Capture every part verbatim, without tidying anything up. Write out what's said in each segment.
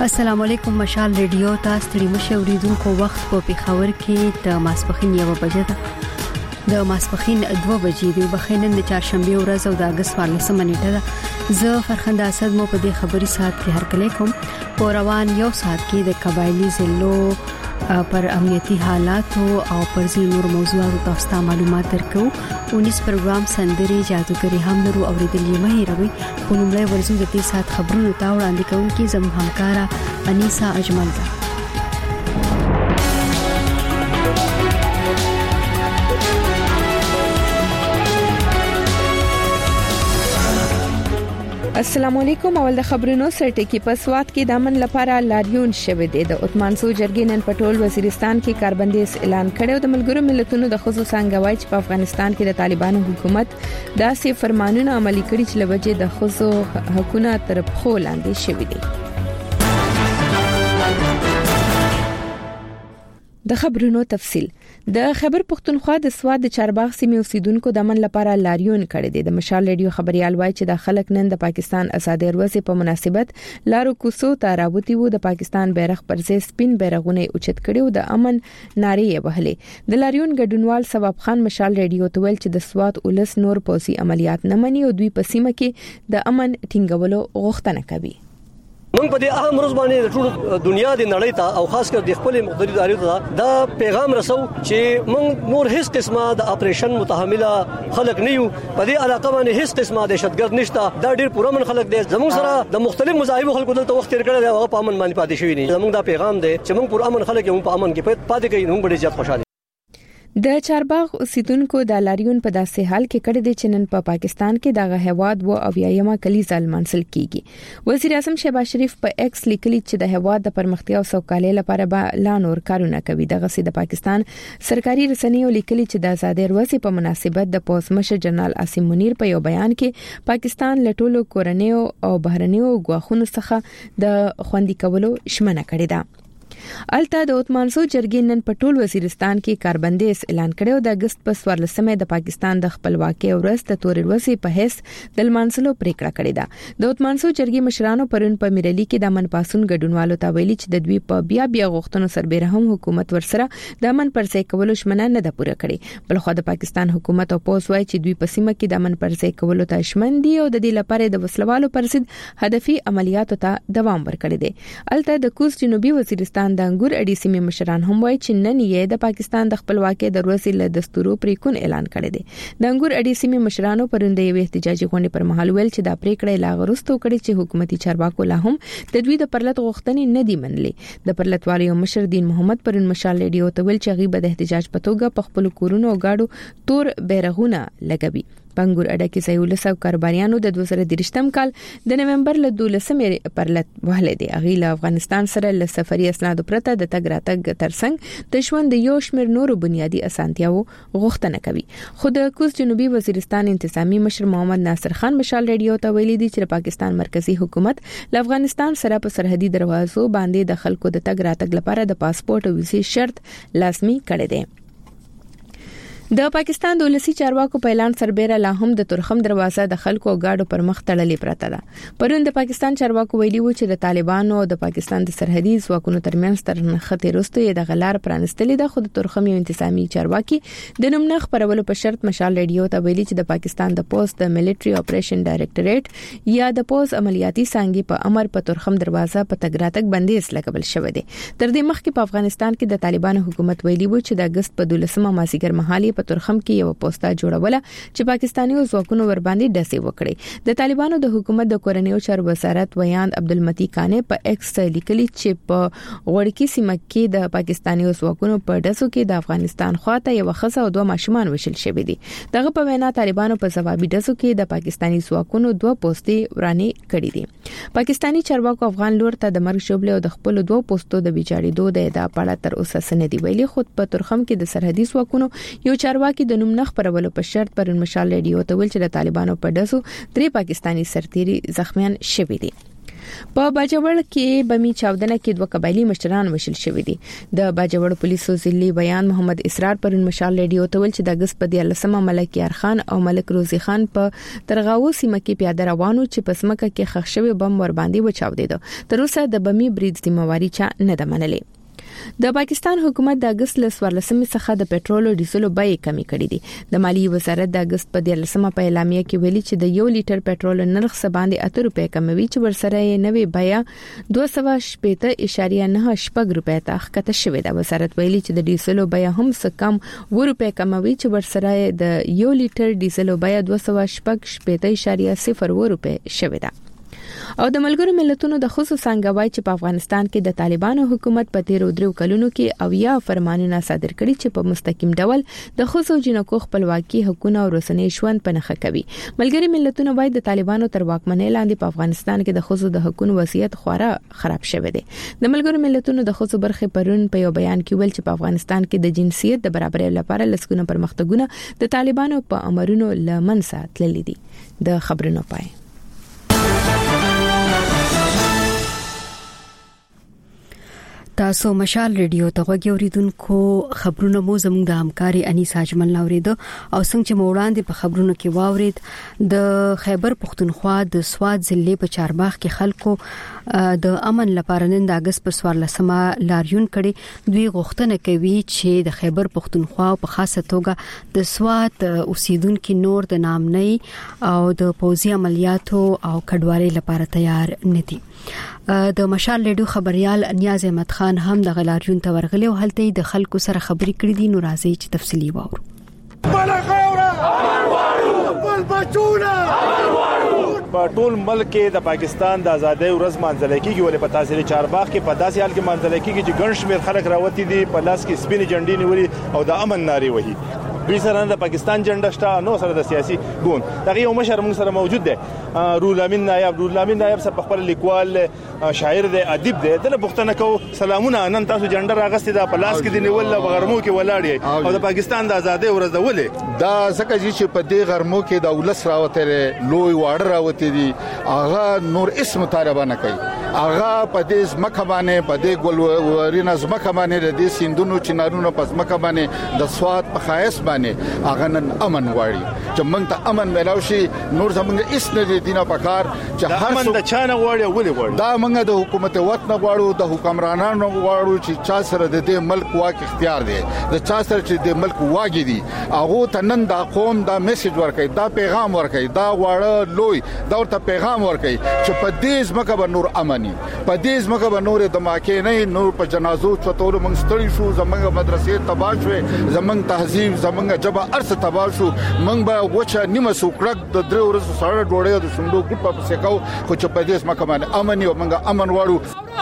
السلام علیکم مشال ریډیو تاسو ته مشه اوریدونکو وخت په پیښور کې د ماسپخین یو بجې ده د ماسپخین دوه بجې دی بخینن د چهارشنبه ورځ او د اگست څوارلسمه نیټه ده زه فرخنده اسد مو په دې خبري سات کې هرکلی کوم په روان یو سات کې د قبایلی ضلعو پر امنیتي حالات او پر ځینو نور موضوعاتو تاسو ته معلومات درکو اونیس پروګرام سندري جادوګری هم درو اوریدلې مې روي په لومړی ورځو د دې سات خبرونو ته وړاندې کوم کې زموږ همکارا انیسا اجمل ده. السلام علیکم. اول د خبرونو سرټکی په سوات کې د امن لپاره لاریون شوه دی. د عثمانسو جرګې نن پټول وزیرستان کې کاربندیز اعلان کړو. د ملګرو ملتونو د خصوصي څنګه وایي چې په افغانستان کې د طالبانو حکومت داسې فرمانونه عملي کړي چې لوجه د خصوصي حکومت طرف خو لاندې شوی دی. د خبرونو تفصيل. د خبر پښتونخوا د سواد د چارباغ سیمې اوسیدونکو د امن لپاره لاریون کړی دی. د مشال ریډیو خبريال وایي چې د خلک نن د پاکستان آزادۍ ورځې په مناسبت لارو کوڅو ته راوتی وو. د پاکستان بیرغ پر ځای سپین بیرغونه اوچت کړي او د امن نارې وهلې. د لاریون ګډونوال ثواب خان مشال ریډیو ته ویل چې د سواد ولس نور پوسی عملیات نه مني او دوی په سیمه کې د امن ټینګولو غوښتنه کوي. موږ په دې اهم ورځ باندې ټول دنیا د نړۍ ته او خاص کر د خپل مقدري ادارو ته دا پیغام رسو چې موږ نور هیڅ قسمه د اپریشن متحمله خلک نه یو. په دې علاقه باندې هیڅ قسمه دهشتګرد نشته. دا ډېر پرامن خلک دي. زموږ سره د مختلف مذاهب خلکو دلته وخت تیر کړی دی او په امن باندې پاتې شوی دي. زموږ دا پیغام دی چې موږ پرامن خلک یو په امن کې پاتې کوي. موږ ډېر زیات خوشاله د چارباغ اوسیدونکو د لاریون په داسې حال کې کړی دی چې نن په پاکستان کې دغه هواد و او یایمه کلیزه منسل کیږي. وزیر اعظم شهباز شریف په ایکس لیکلی چې د هواد د پرمختیا او سوکالۍ لپاره به لا نور کارونه کوي. دغه سي د پاکستان سرکاري رسنیو لیکلي چې د آزادۍ ورځې په مناسبت د پوز مشر جنرال عاصم منیر په یو بیان کې پاکستان له ټولو کورنیو او بهرنیو غواخونو څخه د خوندي کولو شمنه کړې ده. الته د عثمانسو جرګې نن په ټول وزیرستان کې کاربندیز اعلان کړو. د اگست په څوارلسمه د پاکستان د خپلواکۍ ورځ د تورې ورځې په هیڅ د منسلو پریکړه کړې ده. د عثمانسو جرګې مشرانو پرون په میرلی کې د امن پاسون ګډونوالو ته ویلي چې د دوی په بیا بیا غوښتنو سربېره هم حکومت ورسره د امن پرځای کولو شمنه نه ده پوره کړې. بلخو د پاکستان حکومت او پوز وايي چې دوی په سیمه کې د امن پرځای کولو ته شمن دي او د دې لپاره د وسلوالو پر ضد هدفي عملیاتو ته دوام ورکړي دي. الته د کوز جنوبي وزیرستان د انګور اډي سیمې مشران هم وایي چې نن یې د پاکستان د خپلواکۍ د ورځې له دستورو پریکون اعلان کړی دی. د انګور اډي سیمې مشرانو پرونده یو احتجاجي غونډه پر مهال ویل چې دا پریکړه لا غرستو کړي چې حکومتي چارواکو لا هم د دوی د پرلط غوښتنې نه دی منلې. د پرلطوالي مشر دین محمد پرون مشال ریډیو ته ویل چې غیبه د احتجاج په توګه په خپل کورونو او گاډو تور بیرغونه لګوي. پنګور اډه کې سیول سو کارباریانو د دوه زره درشتم کال د نومبر له دولسمې پرلط وهله دی. اغیل افغانستان سره له سفري اسناد پرته د تګ راتګ ترڅنګ د ژوند یو شمېر نورو بنیادی اسانتیاو غوښتنه کوي. خو د کوز جنوبي وزیرستان انتظامی مشر محمد ناصر خان مشال ریډیو ته ویلي دی چې پاکستان مرکزی حکومت له افغانستان سره په سرحدي دروازو باندې د خلکو د تګ راتګ لپاره د پاسپورت او ویزې شرط لازمي کړی دی. د پاکستان د ولسی چارواکو په اعلان سربېره لا هم د ترخم دروازه د خلکو او گاډو پر مخ تړلې پراته ده. پرون د پاکستان چارواکو ویلي و چې د طالبانو او د پاکستان د سرحدي ځواکونو ترمنځ تر نښتې وروسته د غلار پرانستلې ده. خو د ترخم یو انتظامی چارواکي د نومنخ پرولو په شرط مشال ریډیو ته ویلي چې د پاکستان د پوز د ملټري اپریشن ډایریکټریټ یا د پوز عملیاتي څنګه په امر په ترخم دروازه په تګ راتګ بندیز لګول شوی دی. تر دې مخکې په افغانستان کې د طالبانو حکومت ویلي و چې د اگست په دولسمه مازیګر مهالي په ترخم کې یو پوسټا جوړوله چې پاکستاني ځواکونو ور باندې ډسې وکړي. د طالبانو د حکومت د کورنیو چارو وزارت ویاند عبدالمتی کانه په ایکس لیکلي چې په غوړکی سیمه کې د پاکستاني ځواکونو په ډسو کې د افغانستان خواته یو خزه او دوه ماشومان وشل شوی دي. دغه په وینا طالبانو په ځوابي ډسو کې د پاکستاني ځواکونو دوه پوسټي وراني کړې دي. پاکستاني چارواکو افغان لور ته د مرګ شوبله او د خپل دوه پوسټو د بیچاړې دوه د ادا پاړه تر اوسه سندې ویلي. خود په ترخم کې د سرحدي ځواکونو یو چارواکي د نوم نخ پرولو په شرط پرون مشال ریډیو ته ویل چې د طالبانو په ډزو درې پاکستانی سرتیري زخمیان شوي دي. په باجوړ کې بمی چاودنه کې دوه قبایلی مشران وشل شوې دي. د باجوړ پولیسو ضلعي بیان محمد اسرار پرون مشال ریډیو ته ویل چې د اگست په دیارلسمه ملک یار خان او ملک روزي خان په ترغاو سیمه کې پیاده روانو چې په سمکه کې خښ شوی بم ور باندې وچاودېد. تر اوسه د بمی برید ذمہواری چا نه ده منلې. د پاکستان حکومت د اگست ل څوارلسمې څخه د پېټرول او ډیزل بیې کمی کړې دي. د مالی وزارت د اگست په دیارلسمه په اعلامیه کې ویلي چې د یو لیټر پېټرول نرخ څخه باندې اته روپۍ کموي چې ورسره یې نوې بیه دوه سوه شپږ اعشاریه نه شپږ روپۍ ته ښکته شوې ده. وزارت ویلي چې د ډیزل بیه هم څه کم و روپۍ کموي چې ورسره د یو لیټر ډیزل بیه دوه سوه شپږ اعشاریه صفر و روپۍ شوې ده. او د ملګرو ملتونو د خصوصي څنګه وایي چې په افغانستان کې د طالبانو حکومت په تیر درو کلونو کې او یا فرمانونه صادر کړي چې په مستقیم ډول د خصوصي جنکو خپلواکي حقوقونه او رسنۍ شوند پنهخه کوي. ملګري ملتونو وایي د طالبانو تر واکمنۍ لاندې په افغانستان کې د خصوصي د حقوقو وضعیت خورا خراب شوی دی. د ملګرو ملتونو د خصوصي برخې پرون په یو بیان کې ویل چې په افغانستان کې د جنسیت د برابرۍ لپاره لسګونه پرمختګونه د طالبانو په امرونو لمنځه تللي دي. د خبرونو پای تاسو مشال ریډیو ته غوږی اوریدونکو خبرونه مو زموږ د همکاري انیسا اجمل ناوریدو او څنګه چې وړاندې په خبرونو کې واورید د خیبر پختونخوا د سواد ضلع په چارباغ کې خلکو د امن لپاره نن د اگست په څوارلسمه لاریون کړي. دوی غوښتنه کوي چې د خیبر پختونخوا په خاصه توګه د سواد اوسیدونکو نور د نامنۍ او د پوځي عملیاتو او کډوالۍ لپاره تیار نه دي. د مشال ریډیو خبريال نیاز احمد خان هم د غلاریون ته ورغلی او هلته د خلکو سره خبرې کړې دي. نو راځي چې تفصیلی واورو. بل خاوره بل بچونه په ټول ملک کې د پاکستان د ازادۍ ورځ مانځل کېږي ولې په تحصیل چارباغ کې په داسې حال کې مانځل کېږي چې ګڼ شمېر خلک راوتی دي په لاس کې سپینې جنډې نیولې او د امن نارې وهي. دوی سره د پاکستان جنډه شته نو سره د سیاسي ګوند دغه یو مشر موږ سره موجود دی رول امین نایب. رول امین نایب سره خپل لیکوال شاعر دی ادیب دی دله پښتنه کو سلامونه نن تاسو جنډه راغستې ده په لاس کې دی نیول په غرمو کې ولاړ او د پاکستان د ازادۍ ورځ ولې دا ځکه چې په دې غرمو کې د ولس راوته لوی واړه راوته دي هغه نور اسم طالبان کوي هغه په دې ځمکه باندې په دې ګلورینه ځمکه باندې د دې سیندونو چنارونو په ځمکه باندې د سواد په خایس هغه نن امن غواړي چې موږ ته امن ملاوي شي. نور زموږ اس نه دي نه پکار چې هر څه د چانه غواړي ولې غواړي دا موږ د حکومت وخت نه غواړو د حکمرانانو غواړو چې چا سره د دې ملک واک اختیار دی د چا سره چې د ملک واګي دي هغه ته نن د قوم دا میسج ورکړي دا پیغام ورکړي دا غواړه لوی دا ورته پیغام ورکړي چې په دې ځمکه به نور امني په دې ځمکه به نور د ماکه نه نور په جنازو چتول موږ ستړي شو زموږ مدرسې تباہ شوه زموږ تهذیب زموږ جبا ارث تباہ شو موږ به وچه نیمه سوکړک د درې ورځې سره ډوړې د شوندو ګټ په سکاو خو چې په دې اسمه کمانه امن او موږ امن واړو.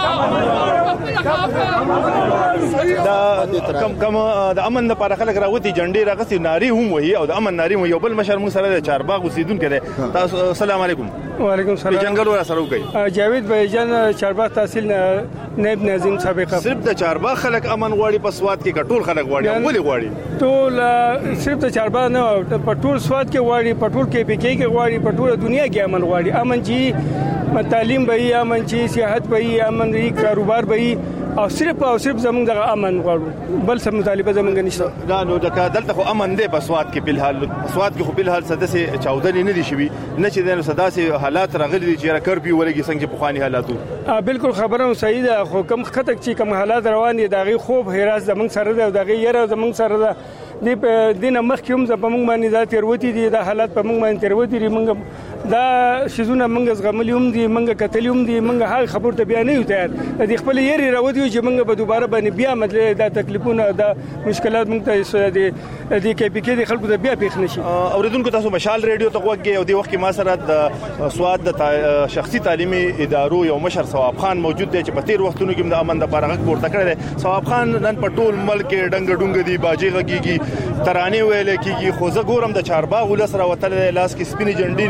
دا کم کم د امن لپاره خلک راوتی جنډې راغسي ناری هم وي او د امن ناری یو بل مشر موږ سره د چارباغ اوسیدونکو دی. تاسو السلام علیکم. وعلیکم السلام. جنگل ورا سره کوي جاوید بهجان چارباغ تحصیل نائب ناظم سابقه. صرف د چارباغ خلک امن غواړي په سواد کې ټول خلک غواړي ولې غواړي ټول صرف د چارباغ نه په ټول سواد کې غواړي په ټول کې پکې کې غواړي په ټول دنیا کې امن غواړي. امن چې تعلیم به امن چې سیاحت به امن ری کاروبار به او صرف او صرف زمونږ د امن غواړو بل څه مطالبه زمونږ نشته. دا نو د دلته خو امن دی په سواد کې په الحال سواد کې خو په الحال سداسه چاودنې نه دي شوي نه چې د سداسه حالات راغلي دي چې کربي ولګي څنګه په خواني حالاتو بالکل خبره صحیح ده خو کم خطک چې کم حالات روان دي دغه خوب هراس زمونږ سره ده دغه یره زمونږ سره ده دی په دینه مخکوم ز په موږ باندې ذات تیروتی دي د حالات په موږ باندې تیروتی دي موږ دا شزونه موږ زغملیوم دي موږ کتلیوم دي موږ هغه خبر ته بیان نه یو تیار د خپل یری راوځي چې موږ به دوباره باندې بیا مطلب دا تکلیفونه دا مشکلات موږ ته دي د کې پی کې د خلکو ته بیا پیښ نشي. اوریدونکو تاسو مشال ریډیو ته وګورئ او د وخت کې ما سره د سواد د شخصي تعلیمي ادارو یو مشر ثواب خان موجود دی چې په تیر وختونو کې د امن د لپاره غږ پورته کړی دی. ثواب خان نن په ټول ملک کې ډنګ ډنګ دی باجی غږیږي ترانه ویل کېږي خو زه ګورم د چارباغ ولس را وتل لاس کې سپینې جنډې نیولې دي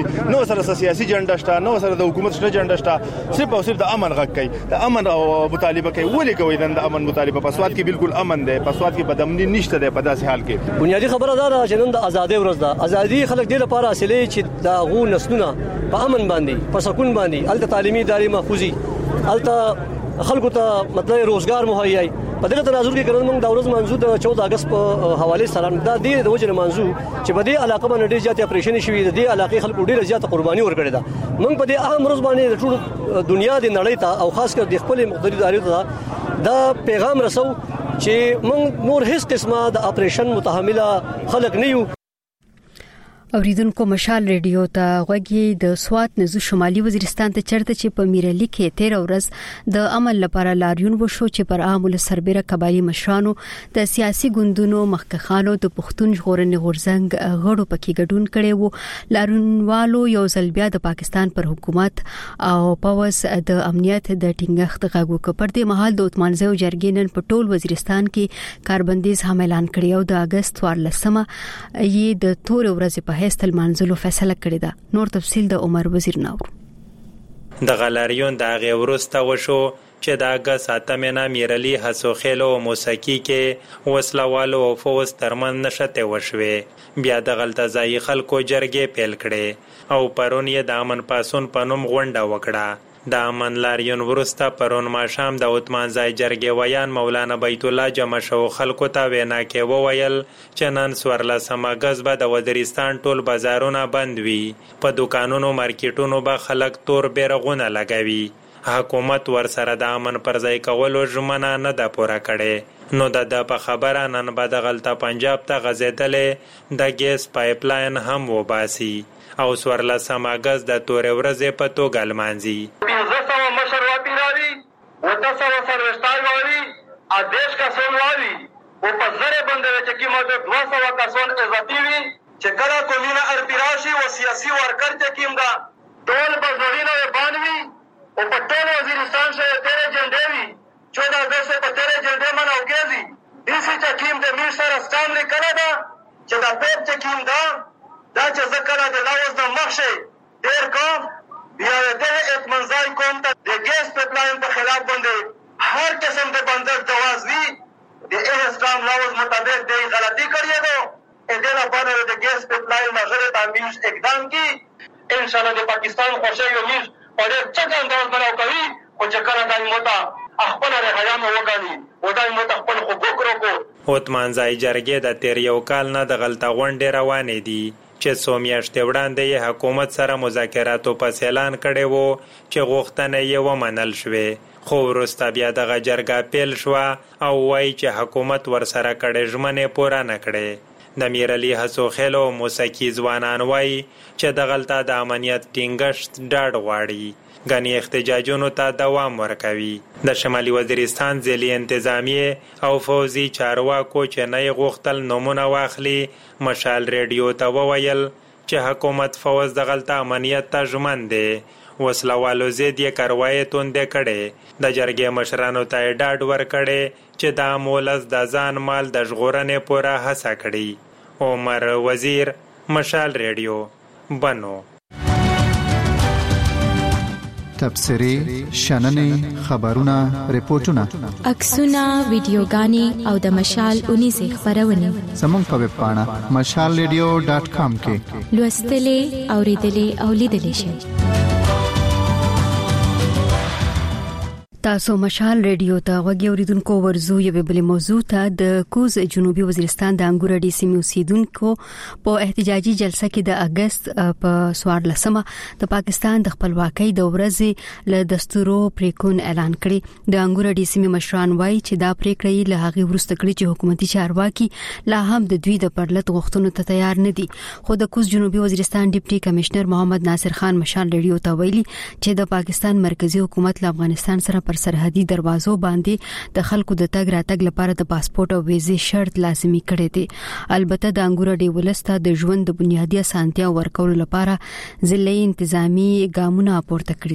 نو سره سیاسي جنډه شته، نو سره د حکومت شته جنډه شته، صرف او صرف د امن غږ کوي، د امن او مطالبه کوي. ولې کوي د امن مطالبه؟ په سواد کې بالکل امن دی، په سواد کې بدامني نشته ده. په داسې حال کې بنیادی خبره دا ده چې نن د ازادۍ ورځ ده. ازادي خلک دې لپاره حاصلې چې دا غو نسلونه په امن باندې، په سکون باندې، الته تعلیمي ادارې محفوظي، الته خلکو ته مطلب روزګار مهیا وي. په دغه تناظر کې کړه موږ د ورځ منځو د چودہ اگست په حواله سره دا د وجه منځو چې په دې علاقه باندې ډېر زیات اپریشن شوی د دې علاقې خلکو ډېر زیات قرباني ورکړې ده. موږ په دې اهم ورځ باندې د ټول دنیا د نړۍ ته او خاص کر د خپل مقدري ادارې ته دا پیغام رسو چې موږ نور هیڅ قسمه د اپریشن متحمله خلک نه یو. اوریدونکو مشال ریډیو ته غوږی د سوات نزو شمالي وزیرستان ته چرته چې په میرلی کې تیر ورځ د عمل لپاره لاریون وشو چې پر عامل سربېره قبایلی مشرانو د سیاسي ګوندونو مخکخانو د پښتون ژغورنې غورځنګ غړو پکې ګډون کړي وو. لاریونوالو یو ځل بیا د پاکستان پر حکومت او پوز د امنیت د ټینګښت غږ وکړ. پر دې مهال د عثمانزیو جرګې نن په ټول وزیرستان کې کاربندیز هم اعلان کړی او د اگست څوارلسمه یې د تور ورځې په هستل منځلو فیصله کړې ده. نور تفصیل د عمر وزیر نور. د غلاریون د غي ورسته وشو چې د اگست اتمه میرلی حسوخیلو موسیقي کې وسلوالو او فوز ترمن نشته وشوي. بیا د غلطزای خلکو جرګې پیل کړي او پرون یې د امن پاسون پنوم غونډه وکړه. د امن لاریون ورسته پرون ماشام د عثمان زای جرګې ویان مولانا بیت الله جمع شو خلکو ته وینا کې وویل چې نن سورلسم اگست به د وزیرستان ټول بازارونه بند وي، په دکانونو مارکیټونو به خلک تور بیرغونه لګوي. حکومت ورسره د امن پر ځای کولو ژمنه نه ده پوره کړې. نو د د په خبره نن به د غلطه پنجاب ته غځېدلې د ګیس پایپ لاین هم وباسي او سورلسم اگست د تورې ورځې په توګه لمانځي. پنځه سوه مشر واپیراري اوته سوه سروشتای والی ادیش کسون والی او په زره باندې چې قیمت دوه سوه کسون اضافي وي چې کله کومینه ارپیراشي او سیاسي ورکر چې کیم دا ټول بزرینه باندې او په ټول وزیرستان شه تیرې جنډې وي چودہ اگست په تیرې جنډې مناوګېږي. دیسي چې کیم د میر سره ستام لیکل ده چې دا پیپ چې کیم دا دا چې ذکر د لاوز د مخشه ډیر کوم بیا د اطمنځای کوم ته د ګیس پایپلاین په خلاف باندې هر قسم د بندر جواز وی د اسلام لاوز مطابق د غلطی کړی دو ا دې لپاره د ګیس پایپلاین مغرب تعمیل اقدام کی ان شاء الله د پاکستان خوشي یو نیز په دې څنګه انداز بناو کوي او چې کله دای موته خپل رهایان وګڼي او دای موته خپل حقوق ورکو. عثمان زای جرګې د تیر یو کال نه د غلطه غونډې روانې دي چې څو میاشتې وړاندې یې حکومت سره مذاکراتو پس اعلان کړی وو چې غوښتنې یې ومنل شوې، خو وروسته بیا دغه جرګه پیل شوه او وایي چې حکومت ورسره کړې ژمنې پوره نه کړې. د میرلی حسوخیلو موسیقي ځوانان وایي چې د غلطه د امنیت ټینګښت ډاډ غواړي، ګڼې احتجاجونو ته دوام ورکوي. د شمالي وزیرستان ځلي انتظامیې او فوزي چارواکو چې نه یې غوښتل نومونه واخلي مشال ریډیو ته وویل چې حکومت فوز د غلطه امنیت ته ژمن دی. وسلوالو ضد یې کاروایي توندې کړې. د جرګې مشرانو ته یې ډاډ ورکړی چې دا مولز د ځان مال د ژغورنې پوره هڅه کړي. عمر وزیر، مشال ریډیو، بنو. تبصرې، شننې، خبرونه، ریپورتونه، عکسونه، ویډیوګانې او د مشال اونیزه خبرونه زموږ په ویب پاڼه مشال ریډیو ډاټ کام کې لوستلې، اوریدلې او لیدلې شئ. تاسو مشال ریډیو ته غوږی اوریدونکو ورزو یو بل موضوع ته د کوز جنوبي وزیرستان د انګور ډي سیمې اوسیدونکو په احتجاجي جلسه کې د اگست په څوارلسمه د پاکستان د خپلواکۍ د ورځې له دستورو پریکون اعلان کړی. د انګور ډي سیمې مشران وایي چې دا پریکړه له هغه ورسته کړی چې حکومتي چارواکي لا هم د دوی د پرلط غوښتنو ته تیار نه دي. خو د کوز جنوبي وزیرستان ډیپټي کمشنر محمد ناصر خان مشال ریډیو ته ویلي چې د پاکستان مرکزی حکومت له افغانستان سره پر سرحدي دروازو باندې د خلکو د تګ راتګ لپاره د پاسپورت او ویزې شرط لازمي کړی دی. البته د انګور ډي ولسته د ژوند د بنیادی اسانتیا ورکولو لپاره ضلعي انتظامی ګامونه پورته کړی دي.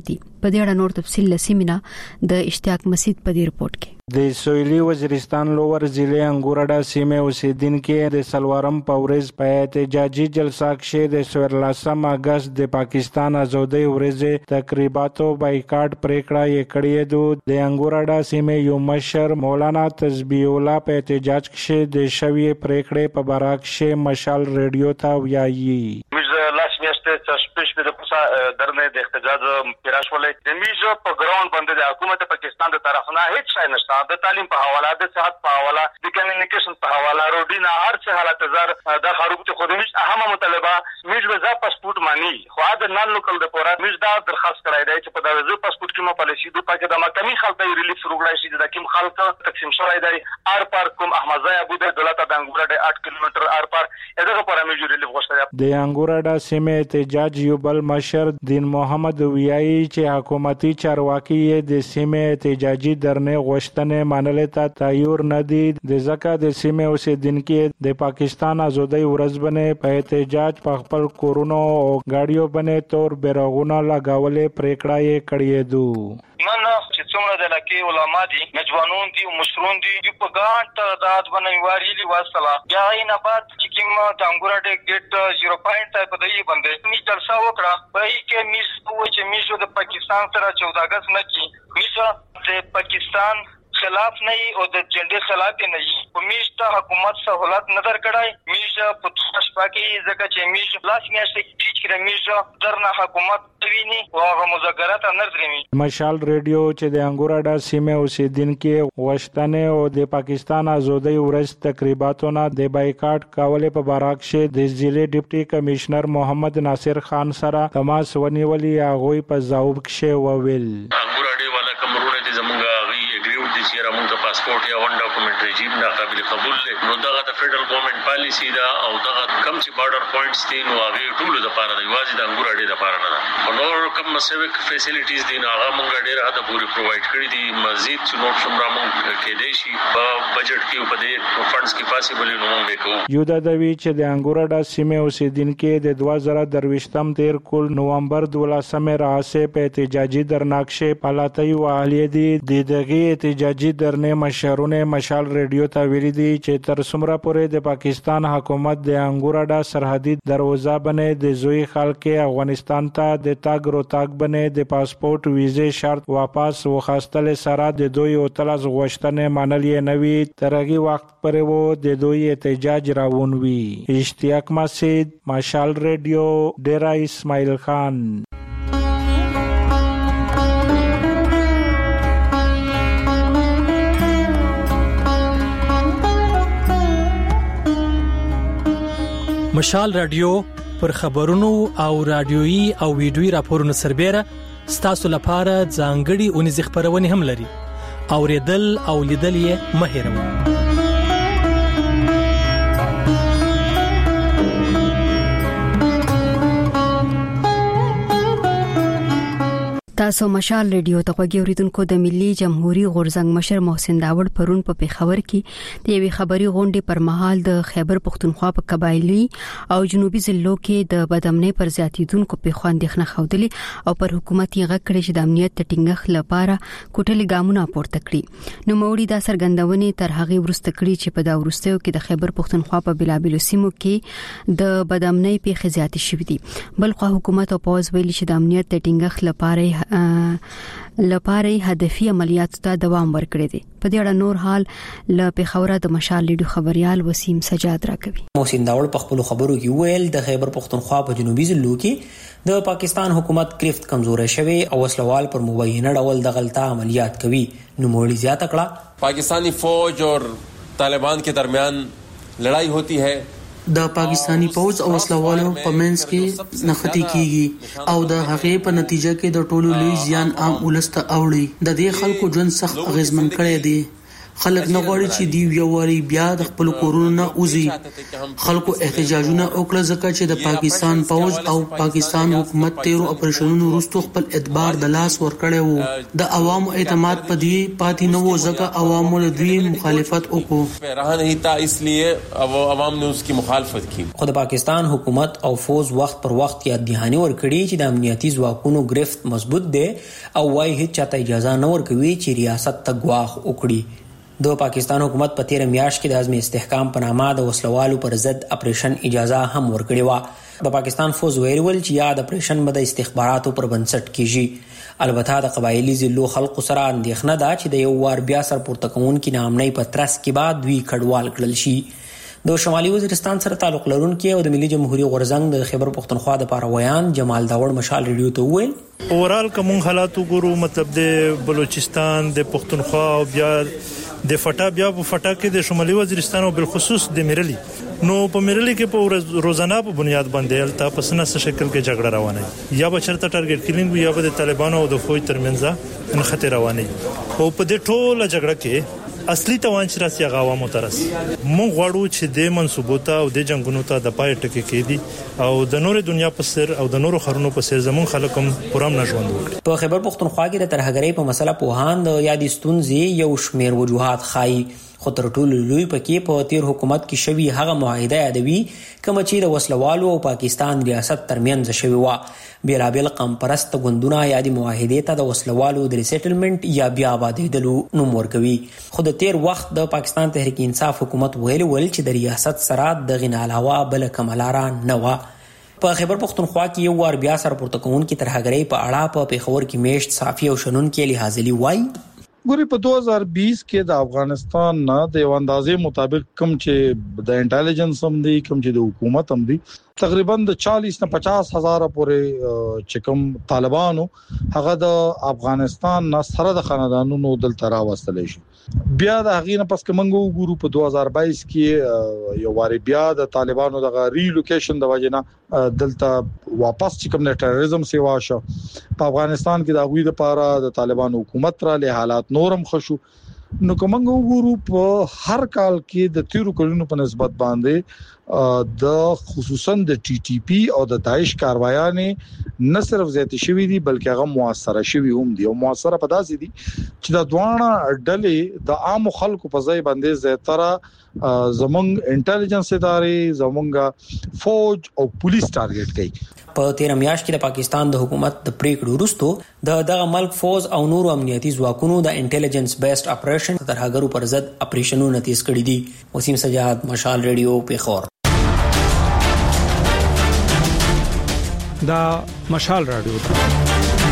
په دې اړه نور تفصیل لسیمینا د اشتیاق مسعود په دې رپورت کې د سویلي وزیرستان لوور ضلع انګورډا سیمه اوسیدونکو د سلوارم پورز په احتجاجي جلسه کې د سورلاسم اگست د پاکستان ازادي ورځ تقریباتو بایکاټ پریکړه یې کړې ده د انګورډا سیمه یو مشر مولانا تسبیح الله په احتجاج کې د شوی پریکړې په باره کې مشال ریډیو ته ویایي لاس میاشتې تشپیش د پوسا درنه د احتجاج پیراش ولې د میجو په ګراوند باندې د حکومت پاکستان د طرف نه هیڅ شای نشته د تعلیم په حواله د صحت په حواله د کمیونیکیشن په حواله روډینا هر څه حالت زر د خروب ته خودمیش اهمه مطالبه میج وزا پاسپورت مانی خو د نن لوکل د پورا میج دا درخواست کړای دی چې په د وزا پاسپورت کې مو پالیسي د پاکه د مکمل خلک ریلیف وروړای شي د کوم خلک تقسیم شوی دی ار پار کوم احمدزای ابو د دولت د انګورډا آठ کیلومتر ار پار دغه پورا میج ریلیف غوښتل د انګورډا سیمه احتجاج یو بل مشر دین محمد ویایي چې حکومتي چارواکي د سیمه احتجاجي درنه غوښتنه منل ته تیار نه دي د ځکه د سیمه اوسیدونکو د پاکستان ازادي ورځ باندې په احتجاج په خپل کورونو او گاډیو باندې تور بیرغونه لګولې پریکړه یې کړې ده نن چې څومره د لکه علما دي نجوانون دي او مشرون دي په ګانټ تعداد باندې واريلي واسطه یا نه بعد چې کوم د انګورډا ګیټ صفر پوینټ په دې باندې می جلسه وکړه په کې میز او چې میزو د پاکستان سره چودہ اگست نه کی میزو د پاکستان خلاف نه او د جنډې خلاف نه وي کومیشته حکومت سہولت نظر کړای میشه په تاسو کې ځکه چې میشه لاس میاشتې چې میشه درنه حکومت ویني او هغه مذاکرات نظرمي مشال ریډیو چې د انګورډا سیمه اوسیدونکو وشتنه او د پاکستان ازادي ورځ تقریباتونه د بایکاټ کولې په باره کې د ضلع ډیپټي کمشنر محمد ناصر خان سره تماس ونیولې هغه په ځواب کې وویل انګورډا والا کومرونه چې زمونږ چې موږ پاسپورت یا ون ډاکومنټ رژیم نه قابل قبول دی نو دغه د فدرل ګورنمنت پالیسی دا او دغه کم چې بارډر پوینټس دي نو هغه ټول د لپاره دی واځي د انګورډا لپاره نه ده نو کوم سیویک فیسیلیټیز دي هغه موږ ډیر حد پورې پرووایډ کړی دي مزید چې نور څومره موږ کې دی شي په بجټ کې په دې فندز کې پاسیبل نو موږ وکړو یو د دوی چې د انګورډا سیمه اوسیدونکو د دوه زره درويشتم تیر کول نومبر دولسمه راځي په احتجاجي درناکشه پالاتای والی دي د دغه احتجاجي درنه مشرونه مشال ریډیو ته ویلي دي چې تر څومره پورې د پاکستان حکومت د انګورډا سرحدي دروازه باندې د زوی خلک افغانستان ته د تاګ رو تاګ باندې د پاسپورت ویزه شرط واپس وخاستل سره د دوی او تلاز غوښتنه منلې نوي ترغي وخت پرې وو د دوی احتجاج راوونوي اشتیاق مسعود مشال ریډیو ډیرا اسماعیل خان مشال رادیو پر خبرونو او رادیويي او ویډیويي راپورونو سربېره ستاسو لپاره ځانګړي اونیز خبرونه هم لري اوریدل او لیدل یې مه هېروئ تاسو مشال ریډیو ته غوږی اوریدونکو د ملي جمهوریت غورزنګ مشر محسن داوود پرون په پیښور کې د یوې خبري غونډې پر مهال د خیبر پختونخوا په قبایلی او جنوبي ضلعو کې د بدامنۍ پر زیاتیدونکو په خواندښنه خوندلې او پر حکومت یې غږ کړی چې د امنیت ټینګښت لپاره کوټلې ګامونه پورته کړي نو موري دا سرګندونې تر هغه ورسته کړي چې په دا ورستیو کې د خیبر پختونخوا په بلابلو سیمو کې د بدامنۍ په خزياتي شوې دي بلخو حکومت او پوز ویلي چې د امنیت ټینګښت لپاره لپاره هدفي عملیاتو ته دوام ورکړي دي په دې اړه نور حال ل پیښور د مشال لیډو خبريال وسیم سجاد راکوي محسن داوود په خپل خبرو کې ویل د خیبر پختونخوا په جنوبي ضلعو کې د پاکستان حکومت کرفت کمزورې شوی او وسلوال پر مبینه ډول د غلطه عملیات کوي نو موړي زیاته کړه پاکستانی فوج اور طالبان کے درمیان لڑائی ہوتی ہے د پاکستانی فوج او وسلوالو په منځ کې نختی کیږي او د هغې په نتیجه کې د ټولو لوی زیان عام ولست اوړي د دې خلکو ژوند سخت اغیزمن کړي دي خلک نه غواړي چې دی یووالي بیا د خپل کورونو نه وځي. خلکو احتجاجونه وکړه ځکه چې د پاکستان پوز او پاکستان حکومت تیرو اپریشنونو وروسته خپل اعتبار د لاس ورکړی وو. د عوامو اعتماد په دې پاتې نه و ځکه عوامو له دوی مخالفت وکړو. رہا نہیں تھا اس لیے عوام نے اس کی مخالفت کی. خو د پاکستان حکومت او فوز وخت پر وخت یاد دهانی ورکړي چې د امنیتي ځواکونو گرفت مضبوط دی او وايي هیڅ چاته اجازه نه ورکوي چې ریاست ته ګواښ وکړي. د پاکستان حکومت په تیر میاشت کې د عزم استحکام په نامه د وسلوالو پر ضد اپریشن اجازه هم ورکړې و. د پاکستان فوز ویل چې یاد اپریشن به د استخباراتو پر بنسټ کیږي. البته د قبایلی ضلعو خلکو سره اندېښنه ده چې د یو وار بیا سر پورته کوونکي نامنۍ په ترڅ کې بعد دوی کډوال کړل شي. د شمالي وزیرستان سره تعلق لرونکي او د ملي جمهوریت غورځنګ د خیبر پښتونخوا د پارویان جمال داوړ مشال ریډیو ته وویل اورال کوم حالات وګورو مطلب د بلوچستان د پښتونخوا او بیا د فټا بیا په فټا کې د شمالي وزیرستان او بالخصوص د میرلی نو په میرلی کې په روزانه په بنیاد باندې التا پسنه څه شکل کې جګړه روانه یا به چرته ټارګټ کیلینګ یا به د طالبانو او د فوج ترمنځ ان خطر روانه او په دې ټوله جګړه کې اصلي توان چې راسي غوامو ترس مونږ غواړو چې د منسوبوتا او د جنگونو ته د پای ټکی کې دي او د نور دنیا په سر او د نور خرونو په سر زمون خلکم پرام نه ژوند وکړي. په خیبر پښتونخوا کې د ترهګرۍ په مسله په هاند یادې ستونزې یو شمیر وجوهات خای خو تر ټولو لوی پکې په تیر حکومت کې شوی هغه معاهده یادوي کوم چې د وسلوالو او پاکستان ریاست ترمنځ شوی و. بیلابل قوم پرست ګوندونه یادې معاهده ته د وسلوالو د ریسټلمنټ یا بیا آبادېدلو نوم ورکوي. خو د تیر وخت د پاکستان تحریک انصاف حکومت ویل ول چې د ریاست سره د غنا علاوه بل کوم لاره نه و. په خیبر پښتونخوا کې یو وار بیا سر پورته کوونکي ترهګرۍ په اړه په پیښور کې میشت صافي او شنن کې لحاظلی وای ګوري په دو هزار بیس کې د افغانستان نه د یو اندازې مطابق کم چې د انټيليجنس هم دي کم چې د حکومت هم دي تقریبا د چالیس نه پچاس هزار پورې چې کوم طالبانو هغه د افغانستان نه سره د خاندانونو دلته راوستل شي. بیا د هغې نه پس کومنګو ګورو په دو هزار بایس کې یو واری بیا د طالبانو د ری لوکیشن د وجنه دلته واپس چې کوم د ټیرریزم سیوا شو په افغانستان کې د غوی د پاره د طالبانو حکومت را له حالات نورم خشو. نو کومنګو ګورو په هر کال کې د تیرو کلونو په نسبت باندې د خصوصا د ټي ټي پی او د داعش کاروایانې نه صرف زیات شوی دي بلکې هغه موثره شوی هم دي او موثره په داسې دي چې د دوانه ډلې د عام خلکو په ځای باندې زیاتره زمونږ انټيليجنس ادارې زمونږ فوج او پولیس ټارګټ کوي. په تیر میاشت کې د پاکستان د حکومت د پریکړو وروسته د دغه ملک فوز او نورو امنیتي ځواکونو د انټيليجنس بیسډ اپریشن ترهګرو پر ضد اپریشنونه تیز کړي دي. وسیم سجاد مشال ریډیو پیښور. دا مشال رادیو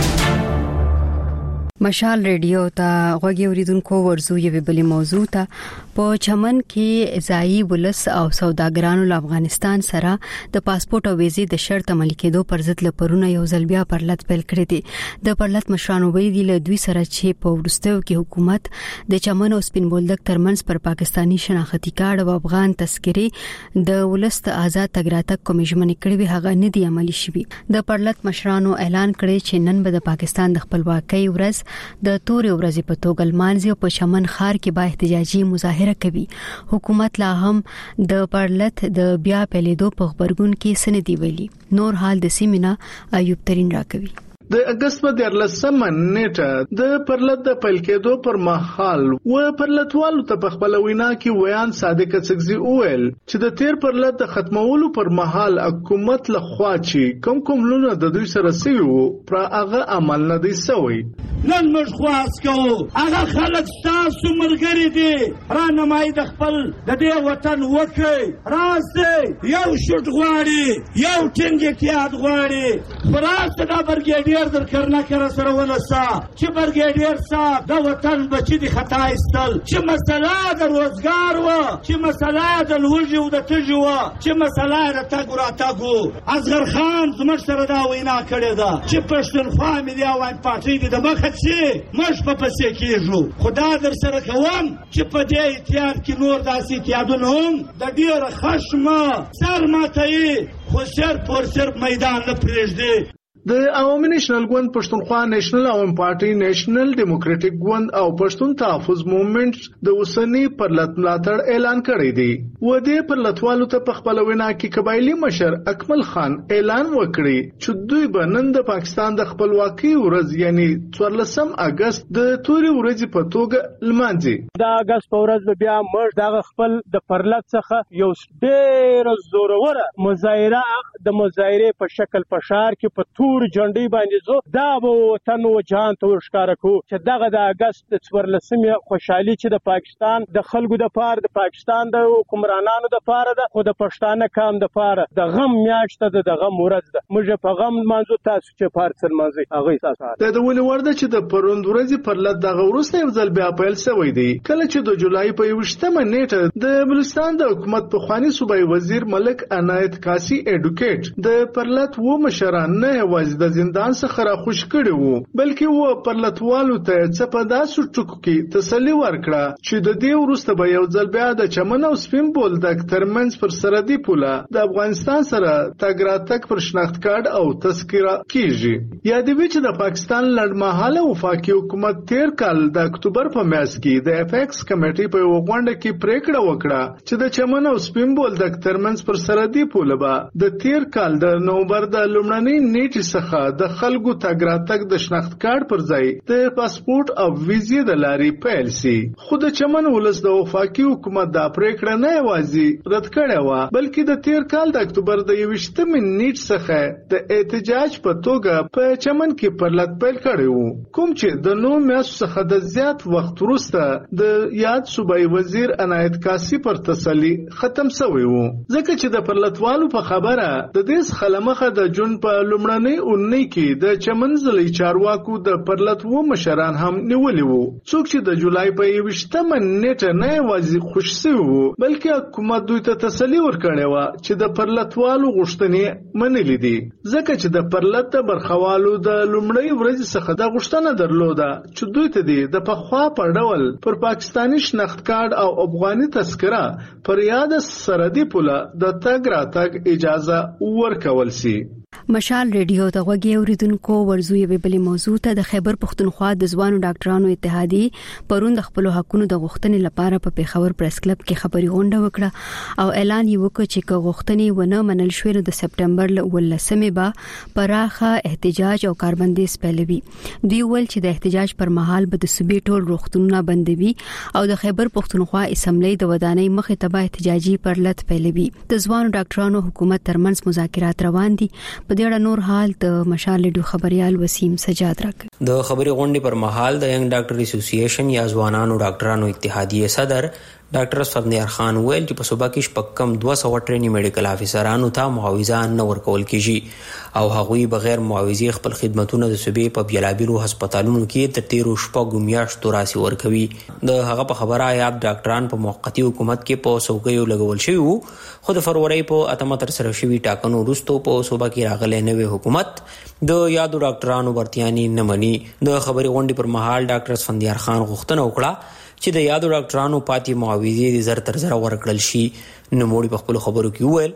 مشال ریډیو ته غوږی اوریدونکو ورزو یوه بلی موضوع ته په چمن کې ځای ولس او سوداګرانو له افغانستان سره د پاسپورت او ویزې د شرط عملي کېدو پر ضد لپرونه یو ځل بیا پرلط پیل کړی دی. د پرلط مشرانو ویلي دی له دوی سره چې په ورستیو کې حکومت د چمن او سپین بولدک ترمنځ پر پاکستانی شناختی کارت او افغان تذکرې د ولس د آزاد تګ راتګ کمیشن کړی وی هغه نه دی عملي شوی. د پرلط مشرانو اعلان کړی چې نن به د پاکستان د خپلواکۍ ورځ د تورې ورځې په توګه لمانځي او په چمن ښار کې با احتجاجي مظاهره کوي. حکومت لا هم د پرلط د بیا پیلېدو په خبرګون کې سندې ویلي. نور حال د سیمینا ایوب ترين راکوي. د اگست په دیارلسمه نیټه د پرلط د پیل کېدو پر مهال و پرلطوالو ته په خپل وینا کې ویان صادق څګزي وویل چې د تیر پرلط د ختمولو پر مهال حکومت له خوا چې کوم کوم لونه د دوی سره سوي وو پر هغه عمل نه دی سوی. نن موږ خواست کوو هغه خلک ستاسو ملګري دي رانمایي د خپل د دې وطن وکړي راځي یو شوټ غواړي یو ټینګ اتحاد غواړي خلاص دا برګیډي در کرنا کرا سره ولسا چې برګیډیر صاحب د وطن بچی دي خطا استل چې مسله د روزګار و چې مسله د لوږې او د تږي و چې مسله د تګ را تګو اصغر خان زموږ سره دا وینا کړې ده چې پښتونخوا مې دی وای پارټي دي د مخه چې مش په پسې کېږو خدا در سره کوم چې په دې اتحاد کې نور داسې اتحادونه هم د ډیره خشمه سر ماتوي خو سر پر سر میدان نه پرېږدي. د عوامي نېشنل ګوند پښتونخوا نېشنل عوام پارټي نېشنل ډیموکراټک ګوند او پښتون تحفظ موومېنټ د اوسنی پرلط ملاتړ اعلان کړی دی. و دې پرلطوالو ته په خپل وینا کې قبایلی مشر اکمل خان اعلان وکړي چې دوی به نن د پاکستان د خپلواکۍ ورځ یعنی څوارلسم اگست د توري ورځې په توګه لمانځي. د اگست په ورځ بیا موږ د خپل د پرلط څخه یو ډېر زوروره مظاهره د مظاهره په شکل په ښار کې په تور جنډۍ باندې زو دا به وطن او جهان ته ورښکاره کو چې دغه د اگست د څوارلسمې خوشحالي چې د پاکستان د خلکو د پاره د پاکستان د حکمرانانو د پاره ده خو د پښتانه کام د پاره د غم میاشت ده د غم ورځ ده. موږ په غم مانځو تاسو چې پارسل مانځي هغه تاسو ته د ولې ورده چې د پروند ورځې پرلط دغه وروسته یو ځل بیا پیل شوی دی کله چې د جولای په یوشتمه نیټه د بلوچستان د حکومت په خواني صوبایي وزیر ملک عنایت کاسی اډوکیټ د پرلط و مشران نه یوازې د زندان څخه را خوش کړي وو بلکې و پرلطوالو ته څه په داسو ټکو کې تسلی ورکړه چې د دې وروسته به یو ځل بیا د چمن او سپین بولدک ترمنځ پر سرحدي پوله د افغانستان سره تګ راتګ پر شناخت کارت او تذکره کیږي. یادوي چې د پاکستان لړمحاله وفاقي حکومت تیر کال د اکتوبر په میاشت کې د اف ایکس کمیټې په وغونډه کې پریکړه وکړه چې د چمن او سپین بولدک ترمنځ پر سرحدي پوله به د تیر کال د نومبر د لومړنۍ نیټې څخه د خلکو تګ راتګ د شناخت کارت پر ځای د پاسپورت او ویزې د لارې پیل شي. خو د چمن ولس د وفاقي حکومت دا پریکړه نه یوازې رد کړې و بلکې د تیر کال د اکتوبر د یوشتمې نیټ څخه د احتجاج په توګه په چمن کې پرلط پیل کړی وو کوم چې د نو میاشتو څخه د زیات وخت وروسته د یاد صوبایي وزیر عنایت کاسی پر تسلی ختم شوی وو ځکه چې د پرلطوالو په خبره د دې خلمخه د جون په لومړنۍ اونۍ کې د چمن ضلعي چارواکو د پرلط و مشران هم نیولي وو څوک چې د جولای په یوشتمه نیټه نه یوازې خوش شوي وو بلکې حکومت دوی ته تسلی ورکړې وه چې د پرلطوالو غوښتنې منلې دي ځکه چې د پرلط د برخوالو د لومړۍ ورځې څخه دا غوښتنه درلوده چې دوی ته دي د پخوا په ډول پر پاکستاني شناخت کارت او افغاني تذکره پر یاد سرحدي پوله د تګ راتګ اجازه ورکول شي. مشال ریډیو د غوږی اوریدونکو ورزوی به بل موضوع ته د خیبر پښتونخوا د ځوانو ډاکټرانو اتحادیه پروند خپل حقوقو د غوښتنې لپاره په پیښور پریس کلب کې خبري غونډه وکړه او اعلان یې وکړ چې غوښتنې ونه منل شوې د سپټمبر ل ولسمې به پراخه احتجاج او کاربندیز پیلوي. دوی ول چې د احتجاج پر مهال به د صوبې ټول روغتونونه بندوي او د خیبر پښتونخوا اسمبلی د ودانۍ مخې ته به احتجاجي پرلط پیلوي. د ځوانو ډاکټرانو حکومت ترمنځ مذاکرات روان دي. په دې اړه نور حال د مشال ریډیو خبريال وسیم سجاد راکړي. د خبري غونډې پر مهال د ینګ ډاکټر اسوسییشن یا ځوانانو ډاکټرانو اتحادیه صدر ډاکټر صفدر خان ویل چې په صوبه کې شپږم دوه سوه ټرینی میډیکل افیسرانو ته معاوضه نه ورکول کیږي او هغوی بغیر معاوضې خپل خدماتونه د صوبې په بیلابیلو هسپتالونو کې تر تیرو شپږو میاشتو راسي ورکوي. د هغه په خبره آیات ډاکټران په موقتی حکومت کې په څوکیو لګول شوی وو خو د فروری په اتمه تر سره شوی ټاکنو وروسته په صوبه کې راغلی نوې حکومت د یادو ډاکټرانو ورتياني نه مني. د خبري غونډې پر مهال ډاکټر صفدر خان غوښتنه وکړه چې د یادو ډاکټرانو پاتې معاوضې د زر تر زر ورکړل شي. نوموړي په خپل خبرو کې وویل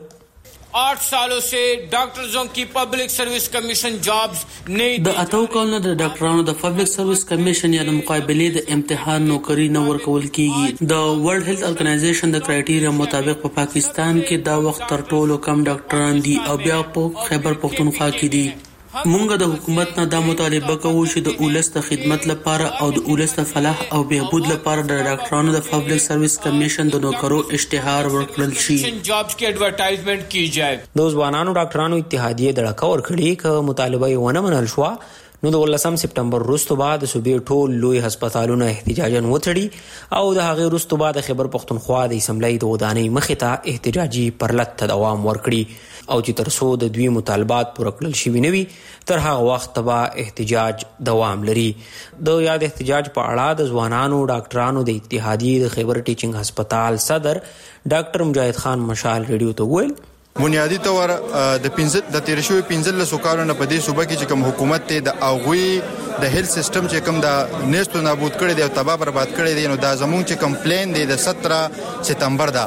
आठ सालों से डॉक्टर्सों की पब्लिक सर्विस कमीशन जॉब्स नहीं د اتو کولنو د ډاکټرانو د پبلک سرویس کمیشن یا د مقابله د امتحان نوکری نه ورکول کیږي. د ورلد هیلث ارګنایزیشن د کرایټیریا مطابق په پا پاکستان کې دا وخت تر ټولو کم ډاکټران دي او بیا په خیبر پښتونخوا کې دي. مونږ د حکومت نه دا مطالبه کوو چې د اولس د خدمت لپاره او د اولس د فلاح او بهبود لپاره د ډاکټرانو د پبلک سرویس کمیشن د نوکرو اشتهار ورکړل شي. جابز کې ایڈورټایزمنټ کی جائے. د ځوانانو ډاکټرانو اتحادیه د ډکور کړي ک مطالبه یې ونه منل شو نو د ولسم سپټمبر وروسته بعد صوبې ټول لوی هسپتالونه احتجاجاً وتړي او د هغه وروسته بعد خیبر پښتونخوا د اسمبلی د ودانۍ مخې ته احتجاجي پرلط ته دوام ورکړي او چې تر څو د دوی مطالبات پوره کړل شوي نه وي تر هغه وخت به احتجاج دوام لري. د یاد احتجاج په اړه د ځوانانو ډاکټرانو د اتحادیې د خیبر ټیچینګ هسپتال صدر ډاکټر مجاهد خان مشال ریډیو ته وویل بنیادی طور د پنځه د تیر شوی پنځه لسو کارونه په دې صوبه کې چې کوم حکومت ته د اوغوي د هیلث سیستم چې کوم د نیستو نابود کړي دی او تباہ برباد کړي دی نو دا زموږ چې کمپلین دی د ستره سپتمبر دا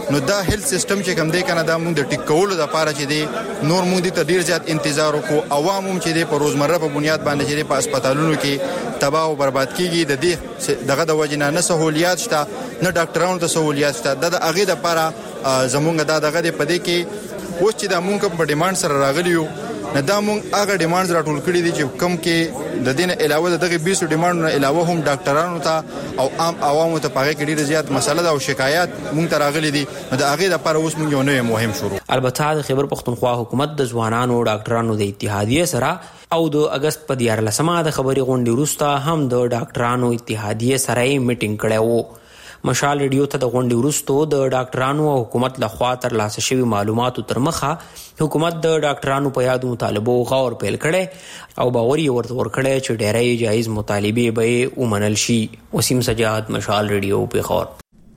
نو دا هیلث سیستم چې کوم دی کنه دا موږ د ټیکولو لپاره چې دی نور موږ ته ډیر زیات انتظار وکړو عوام هم چې دی په روزمره په بنیاد باندې چې په هسپتالونو کې تباہ او برباد کیږي د دې دغه د وجنه نه سہولیات شته نه ډاکټرانو ته سہولیات شته د هغه د لپاره زمونږ دا دغه د پدې کې اوس چې د مونږ په ډیماند سره راغلیو نه دا مونږ هغه ډیماند راټول کړی دي چې کم کې د دین علاوه دغه بیس ډیماند نه علاوه هم ډاکټرانو ته او عام عوامو ته پاره کې ډیر زیات مسله او شکایت مونږ ته راغلي دي د هغه لپاره اوس مونږ یو نوې مهم شروع. البته د خیبر پختونخوا حکومت د ځوانانو ډاکټرانو د اتحادیه سره او د اگست په دیارلسمه د خبري غونډې وروسته هم د ډاکټرانو اتحادیه سره میټینګ کړی وو. مشال ریډیو ته د غونډې وروسته د ډاکټرانو او حکومت لخوا ترلاسه شوي معلوماتو تر مخه حکومت د ډاکټرانو په یادو مطالبو غور پیل کړي او باور یې ورته ورکړی چې ډېری جایز مطالبې به ومنل شي. وسیم سجاد، مشال ریډیو، پیښور.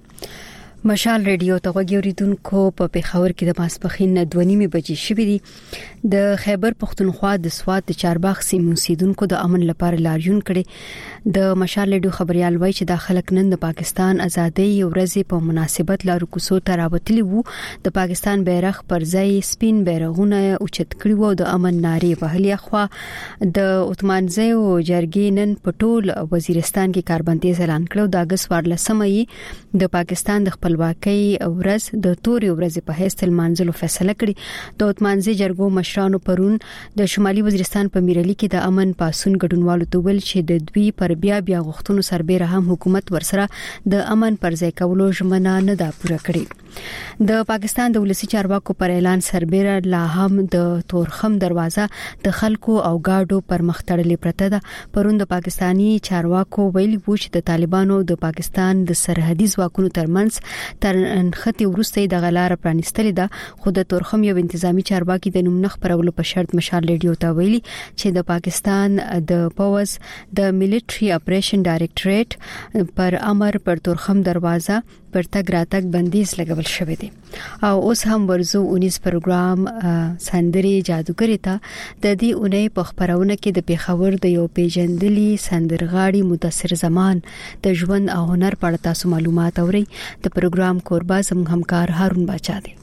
مشال ریډیو ته غوړیدونکو په پیښور کې د ماسپخین دوه نیمه بجې شوې دي. د خیبر پختونخوا د سوات د چارباغ سیمو اوسیدونکو د امن لپاره لاریون کړي. د مشال ریډیو خبريال وایي چې د خلک نن د پاکستان ازادۍ ورځې په مناسبت لارو کوڅو ته راوتلي وو. د پاکستان بیرغ پر ځای سپین بیرغونه اوچت کړي وو او د امن نارې وهلې. خو د عثمانزیو جرګې نن په ټول وزیرستان کې کاربندیز اعلان کړو. د اگست ورلسمه د پاکستان د خپلواکۍ ورځ د توري ورځې په حیث لمانځلو فیصله کړې. د عثمانزي جرګو مشرانو پرون د شمالي وزیرستان په میرلي کې د امن پاسون ګډونوالو ته ویل چې د دوی پر بیا بیا غوښتنو سربېره هم حکومت ورسره د امن پر ځای کولو ژمنه نه ده پوره کړې. د پاکستان د ولسی چارواکو پر اعلان سربېره لا هم د تورخم دروازه د خلکو او گاډو پر مخ تړلې پرته ده. پرون د پاکستانی چارواکو ویلي وو چې د طالبانو د پاکستان د سرحدي ځواکونو ترمنځ تر انختی ورسته د غلار پرانستلې ده. خو د تورخم یو انتظامی چارواکي د نوم نخ پرولو په شرط مشال ریډیو ته ویلي چې د پاکستان د پوز د ملټری اپریشن ډایریکټریټ پر امر پر تورخم دروازه پر تګ راتګ بندیز لګول شوی دی. او اوس هم ورزو اونیس پروګرام سندري جادوګری ته د دې اونۍ په خبرونه کې د پیښور د یو پیجندلي سندرغاړي مدثر زمان د ژوند او هنر په اړه تاسو معلومات اورئ. د پروګرام کوربه زموږ همکار هارون باچا دی.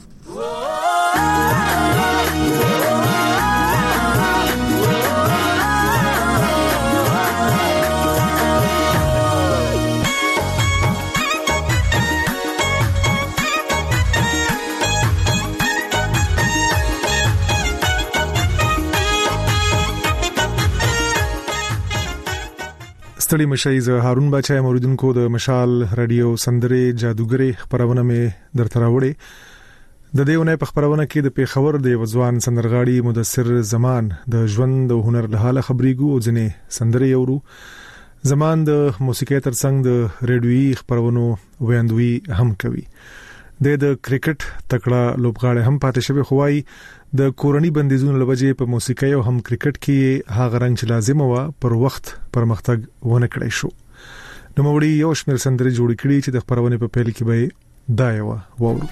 ستړي مشي زه هارون بچای موریدونکو د مشال رادیو سندري جادوګری خبرونه مې درته راوړې. د دې ونې په خبرونه کې د پیښور د وځوان سندرغاړي مدثر زمان د ژوند او هنر له حاله خبريګو او ځنې سندري اورو. زمان د موسیقي ترڅنګ د ریډیوي خبرونو ویاندوي هم کوي. د د کرکټ تکړه لوبغاړي هم پاتې شوی خوای د کورنۍ بندیزونو لوجه په موسیقي او هم کرکټ کې هغه رنګ چې لازم و پر وخت پرمختګ ونه کړی شو. نو موړي یو شمېر سندري جوړ کړي چې د خبرونه په پیل کې به دا یو وورو.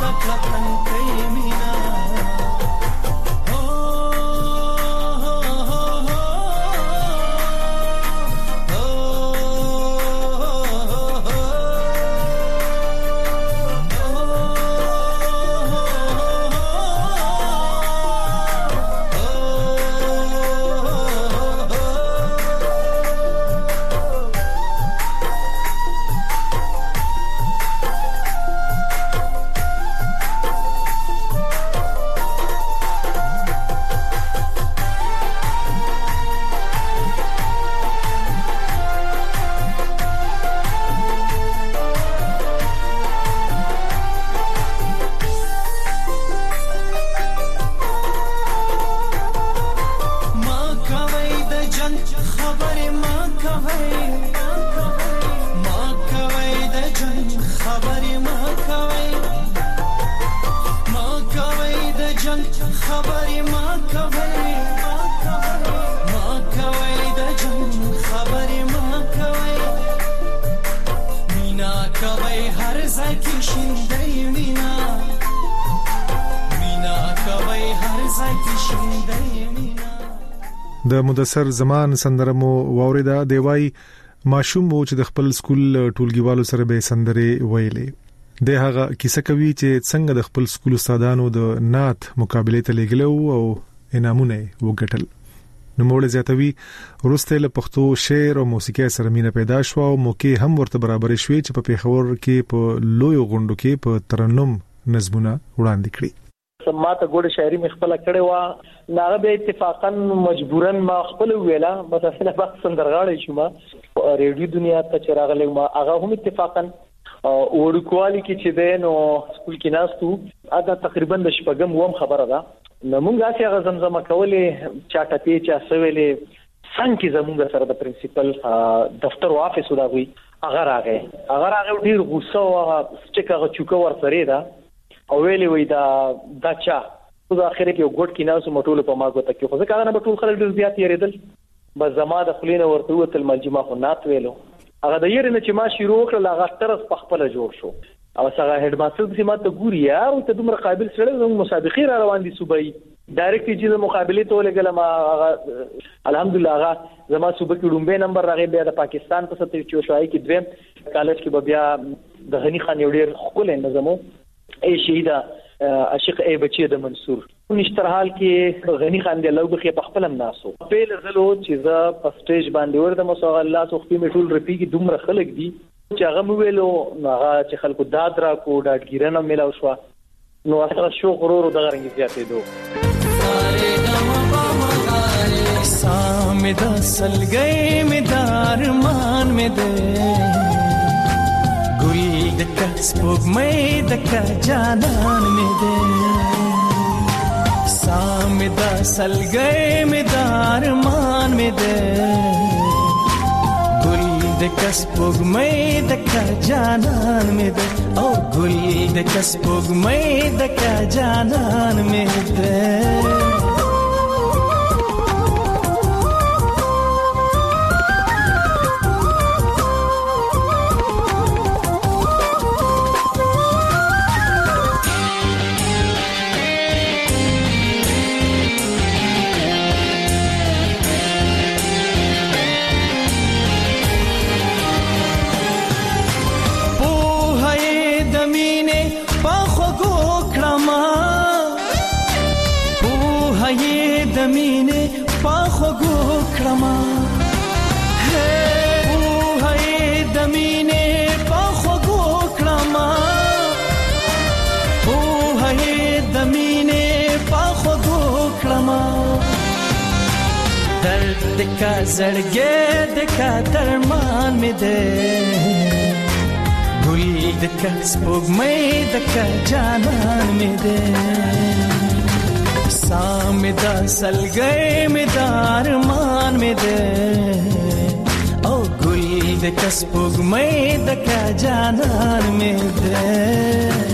د مدثر زمان سندره مو واوریدا دی وای ماشوم وو چې د خپل سکول ټولګیوالو سره به سندره ویلې د هغه کیسه کوي چې څنګه د خپل سکول استادانو د نات مقابله ته لګلو او انعامونه وګټل. نو موږ زیاتوي ورسته له پښتو شعر او موسیقي سره مینه پیدا شو او موقع هم ورته برابر شوي چې په پیښور کې په لوی غونډو کې په ترنم نظمونه وړاندې کړي. سماته ګوډه شاعري مې خپل کړې و ناغه به اتفاقا مجبورا ما خپل ویلا بس اصله بس سندرغاړې شوم ریډیو دنیا ته چراغلې ما هغه هم اتفاقا ورکوالي کې چې دین او سکول کې ناستو اته تقریبا د شپږم وم خبره ده نو موږ هغه زمزمه کولې چاټه پی چا سویلې څنګه زموږ سره د پرنسپل دفتر او افیس وداوي هغه راغې هغه راغې ډیر غوسه او چې هغه چوکا ور سره ده او ویلې وای دا دا چا په اخر کې یو ګډ کې ناسو مټول په ما کوته کې خو ځکه نه بټول خلک ډیر زیات یریدل بس زما د خلینو ورته وتل ملجما خو نات ویلو هغه د یری نه چې ما شروع کړل هغه ترس په خپل جوړ شو او څنګه هډ ماستر چې ما ته ګوري یار ته دومره قابل سره زموږ مسابقې را روان دي صوبای ډایرکټ چې مقابله ته لګل ما الحمدلله هغه زما صوبې کې ډومبه نمبر راغی بیا د پاکستان په ستر چوشای کې دویم کالج کې بیا د غنی خان یو ډیر خپل نظمو ای شهیدا عاشق ای بچی د منصور نشتر حال کې غنی خان دی لوګ کې په خپل ناسو په لزلو چې ز په سټیج باندې ورته مسو الله تو خپل میټول رپی کې دومره خلک دي چې هغه ویلو هغه چې خلکو داد را کو ډاډګیرنه ملاو شو نو اثر شو غرور د غرنګ زیاتې دو سامدا سلګي مدار مان مې ده دکا سپوږمۍ دکا جانان مې ده سامدا سلګي مې دار مان مې ده ګل دکا سپوږمۍ دکا جانان مې ده او ګل دکا سپوږمۍ دکا جانان مې ده دکا زړګې دکا درمان مې ده ګل دکا سپوږمۍ دکا جانان مې ده سامدا سلګې مې دارمان مې ده او ګل دکا سپوږمۍ دکا جانان مې ده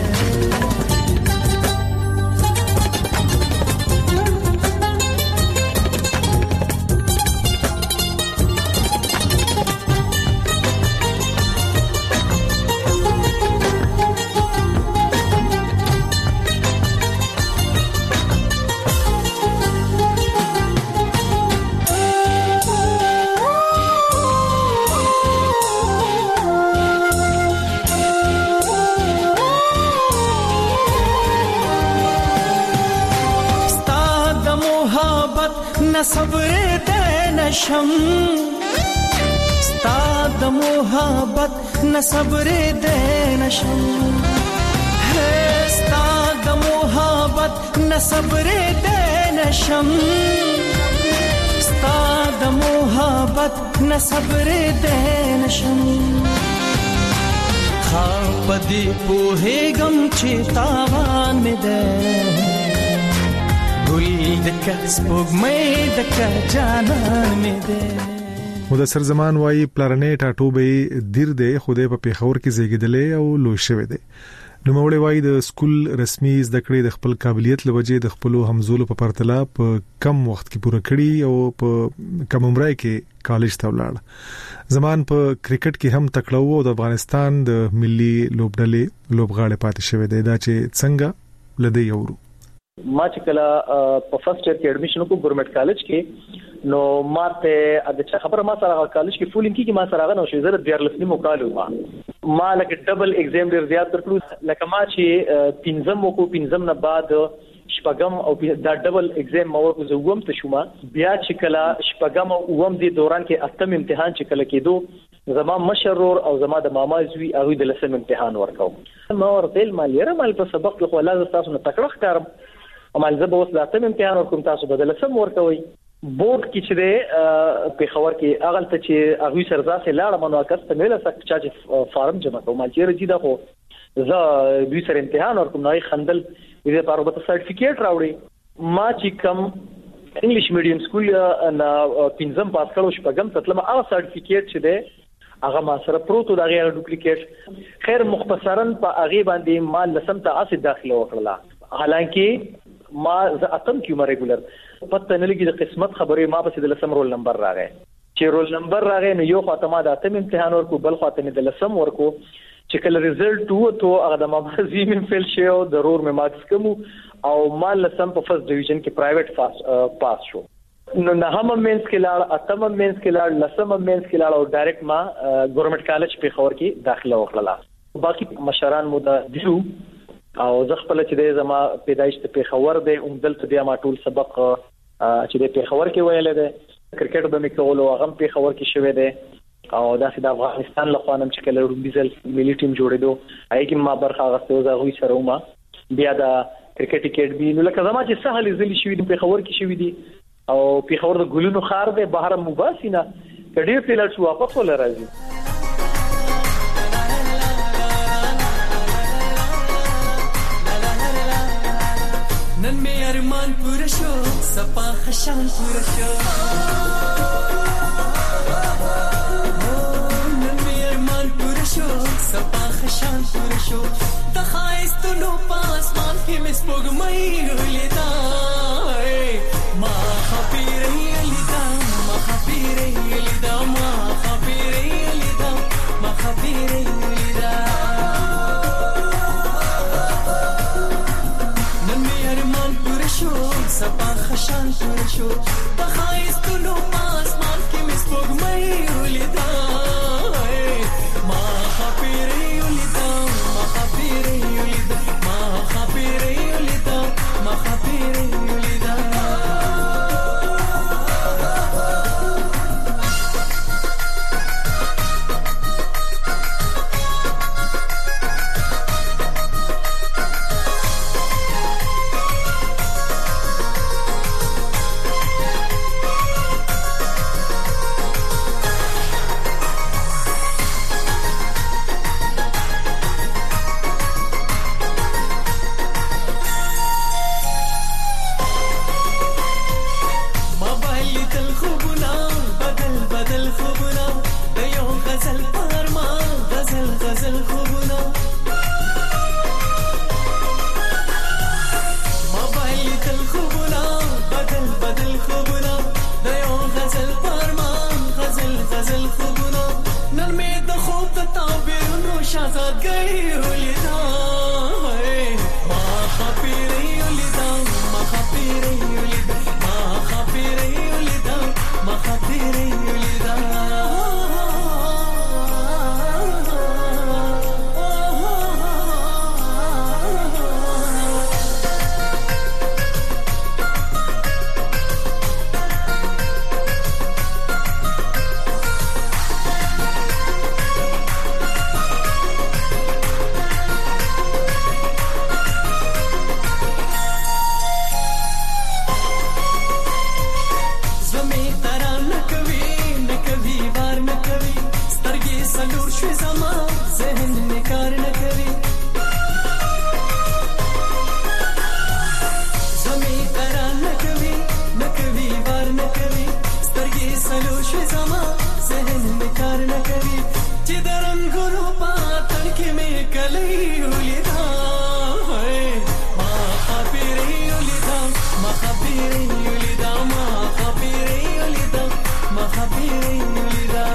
صبر دې نشم ستا د محبت نه صبر دې نشم ستا د محبت نه صبر دې نشم ستا د محبت نه صبر دې نشم خاپ دې په هیګم چې تاوان مې ده ګل دک سپوږمۍ دک جانان مې ده مدثر زمان وايي پلانې ټاټوبې دیر دی خوده په پیښور کې زیږیدلې او لوی شوی دی نو موړې وايي د سکول رسمي زده کړې د خپل قابلیت لوجې د خپل همزولو په پرتله په کم وخت کې پوره کړي او په کم عمر کې کالج ته ولاړ زمان په کرکټ کې هم تکړه وو د افغانستان د ملي لوبډلې لوبغاړي پاتې شوی دی دا چې څنګه لدی یورو ما چې کله په فرست ایئر کې اډمیشن وکړم ګورنمنت کالج کې نو ماته د چا خبره ما سره کالج کې فول انکی کې ما سره غنو شو زره د یارلسنی مقالو ما ما لکه ډبل ایگزام ډیر زیات ترلو لکه ما چې پنځم وکړو پنځم نه بعد شپږم او دا ډبل ایگزام ما ورکو زوم ته شوم بیا چې کله شپږم او اوم دی دوران کې اتم امتحان چې کله کېدو زما مشرور او زما د ماما زوی هغه د لسم امتحان ورکاو ما ورته مال یره مال په سبق کې خو لازم تاسو نه تکړه ښکارم او مال زه به اوس د اتم امتحان ورکوم تاسو به د لسم ورکوي بورډ کې چې په خبر کې اغل ته چې هغه سرځه لاړه منوکس ته مله سک چې فارم جمع کوم مال چیرې دي دا خو زه دوی سره امتحان ورکوم نو خندل دې لپاره به سرټیفیکیټ راوړي ما چې کم انګلیش میډیم سکول نه پنځم پاس کړو شپږم تطلم هغه سرټیفیکیټ چې ده هغه ما سره پروتو دا غیر ډوپلیکیټ خیر مختصرا په هغه باندې ما لسم ته اسې داخله وکړه حالانکه ما ز اتم کیو ما ریګولر پته نه لګي د قسمت خبرې ما بس د لسم رول نمبر راغی چې رول نمبر راغی نو یو خاطر ما د اتم امتحان ورکو بل خاطر د لسم ورکو چې کله ریزلټ وو ته هغه د مازی من فیل شو ضرور مې مارکس کوم او ما لسم په فرست ډیویژن کې پرایویټ پاس شو نو نه هم مینس کې لاړ اتم مینس کې لاړ لسم مینس کې لاړ او ډایرکټ ما ګورنمنت کالج په خور کې داخله وکړه باقي مشران مو د دیو او زه خپل چې د زما پیدایش ته پیښور دی اوم دلته د ما ټول سبق چې د پیښور کې ویل دی کرکټ به مې کول او هغه پیښور کې شوی دی او داسې د افغانستان له خوانم چې کله رومبیزل ملي ټیم جوړېدو هغه کې ما برخه غوښته زه غوي سره ومه بیا د کرکټ اکیډمي نو لکه زما چې سهل زلي شوی دی پیښور کې شوی دی او پیښور د ګلونو خار دی بهر مباسینه کډیر تل شو واپس ولا راځي نن می ارمان پوره شو سپا خشان پوره شو نن می ارمان پوره شو سپا خشان پوره شو د خایستونو پاسمان کې مس پوګمای ولیدا ما خبرې لیدا ما خبرې لیدا ما خبرې لیدا ما خبرې لیدا سپا خشان پوره شو په خایستونو پاسمان کې مې سپوږمۍ ولیدا ما خبرې ولیدا ما خبرې ولیدا ما خبرې ولیدا ما خبرې ولیدا زما ذهن میں کار نہ کوي زمي قرار نہ کوي نہ کوي بار نہ کوي سترګې سلو شي زما ذهن میں کار نہ کوي چې درنګونو پاتن کې مې کلی ولیدا ما خبرې ولیدا ما خبرې ولیدا ما خبرې ولیدا ما خبرې ولیدا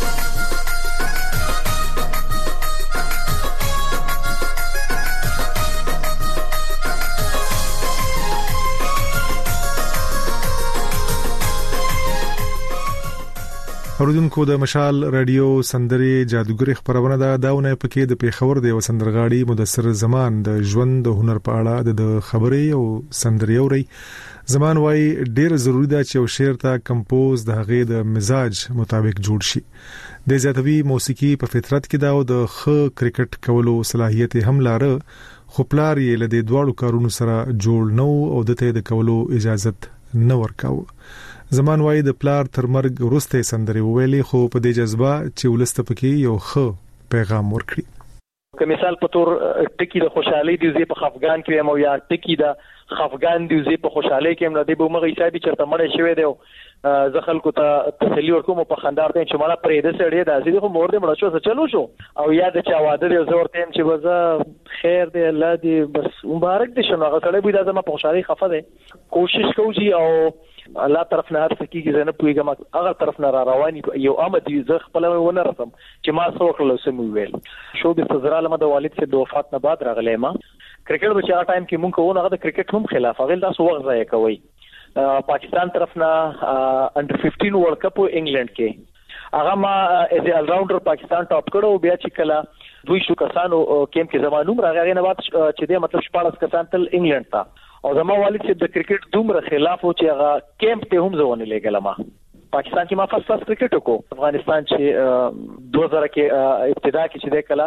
اوریدونکو د مشال رادیو سندري جادوګر خبرونه دا داونه پکې د پیښور د وسندرغاړي مدثر زمان د ژوند د هنر په اړه د خبرې او سندري اوري زمان وای ډیر ضروری ده چې یو شعر ته کمپوز د هغې د مزاج مطابق جوړ شي د زیاتوي موسیقي په فطرت کې دا او د خ کرکټ کولو صلاحیت هم لاره خو پلار یې لدې دواړو کارونو سره جوړ نو او د ته د کولو اجازه نه ورکاو زمان وای د پلار تر مرګ وروسته سندري ویلي خو په دې جذبه چې ولست پکې یو خ پیغام ورکړي که مثال په تور ټکی د خوشحالي دی زی په خفغان کې مو یا ټکی د خفغان دی زی په خوشحالي کې مله دی به مغه حسابي چرته مړ شوی دی زه خلکو ته تسلی ورکوم په خندار ته چې مړه پرې د سړی د ازي خو مور دې مړ شو څه چلو شو او یاد چا واده دی زه ورته چې وزه خیر دی الله دې بس مبارک دي شنو هغه سړی به د زما په خوشحالي خفه دی کوشش کوي او الله طرف نه هر څه کیږي زنه پويګم هغه طرف نه را رواني یو آمد زه خپل ونه رسم چې ما څو کړل سم ویل شو د سزرا لمه د والد سے د وفات نه بعد راغلی ما کرکټ به چا ټایم کې مونږ کوو هغه د کرکټ هم خلاف هغه تاسو وخت ځای کوي پاکستان طرف نه انډر ففټین ورلد کپ انګلند کې هغه ما از ال راونډر پاکستان ټاپ کړو بیا چې کله دوی شو کسانو کیم کې زمانوم راغی نه بعد چې د مطلب شپږ کسان تل انګلند ته او زما والد چې د کرکټ دومره خلاف و چې هغه کیمپ ته هم ځونه لګل ما پاکستان کې ما فرست فرست کرکټ وکړو افغانستان چې دوه زره کې ابتدا کې چې د کله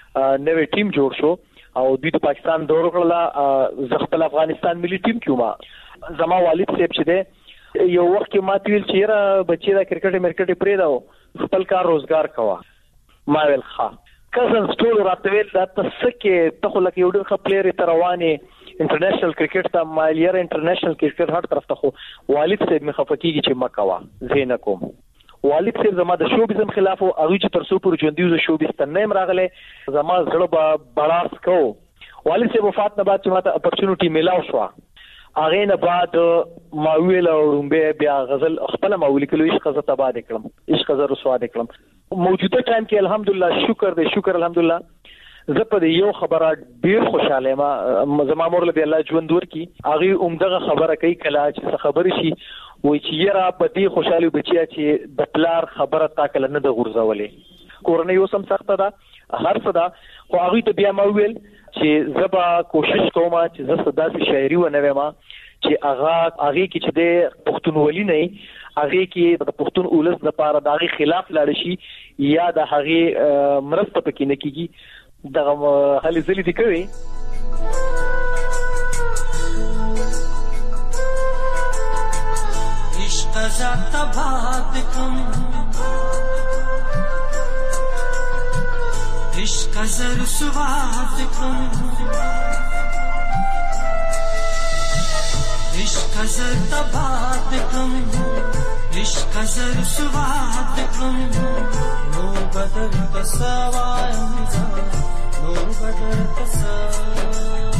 نوې ټیم جوړ شو او دوی د پاکستان دور کړل زغپل افغانستان ملي ټیم کې ما زما والد صاحب چې ده یو وخت کې ما تیل چیرې بچی دا کرکټ مرکټ پرې دا خپل کار روزګار کوا ما ویل ښه کزن سټول راتویل دا تسکه ته خو لکه یو ډېر ښه پلیئر تر رواني انټرنیشنل کرکټ ته مالیر انټرنیشنل کرکټ هر طرف ته خو والد صاحب مخ فکیږي چې مکوا زین کوم والد صاحب زما د شوبیزم خلاف او هغه چې تر څو پر ژوندۍ شوبیز ته نیم راغله زما زړه به بلاس کو والد صاحب وفات نه بعد چې ماته اپورچونټی میلاو شو هغه نه بعد ما ویل رومبه بیا غزل خپل ما ویل کلو عشق غزل تباد کړم عشق غزل رسوا کړم موجوده ټایم کې الحمدلله شکر دې شکر الحمدلله زه په یو خبره ډیر خوشاله ما زما مور له الله ژوند ورکی هغه عمدغه خبره کوي کله چې خبرې شي وای چې یاره په دې خوشاله بچیا چې د پلار خبره تا کله نه د غورځولې کورنۍ اوس هم سخته ده هر څه ده خو هغه ته بیا ما ویل چې زبا کوشش کوم چې زه صداسي شاعري و نه وما چې هغه هغه کې چې د پښتونولي نه هغه کې د پښتون اولس د پاره د هغه خلاف لاړ شي یا د هغه مرسته پکې نه کیږي دغه هلي زلي دي کوي عشق ذات باد کم عشق زر سواد کم عشق زر باد کم عشق زر سواد کم نو بدل تسوایم نو بدل تسوایم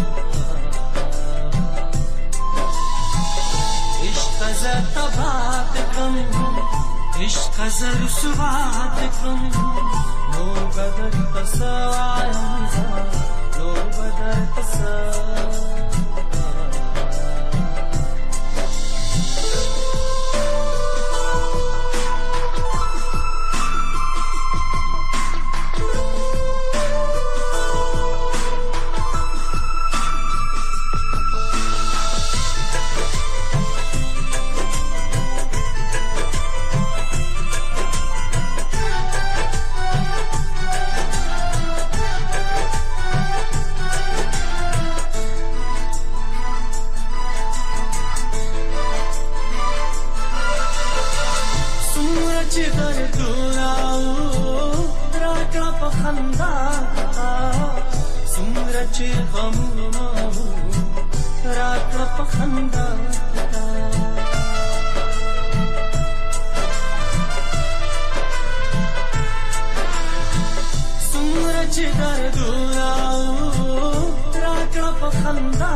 عشق زر باد کم عشق زر سواد کم نو بدل تسوایم نو بدل تسوایم خندا سمره چې غمونه راکړه په خندا سمره چې دردونه راکړه په خندا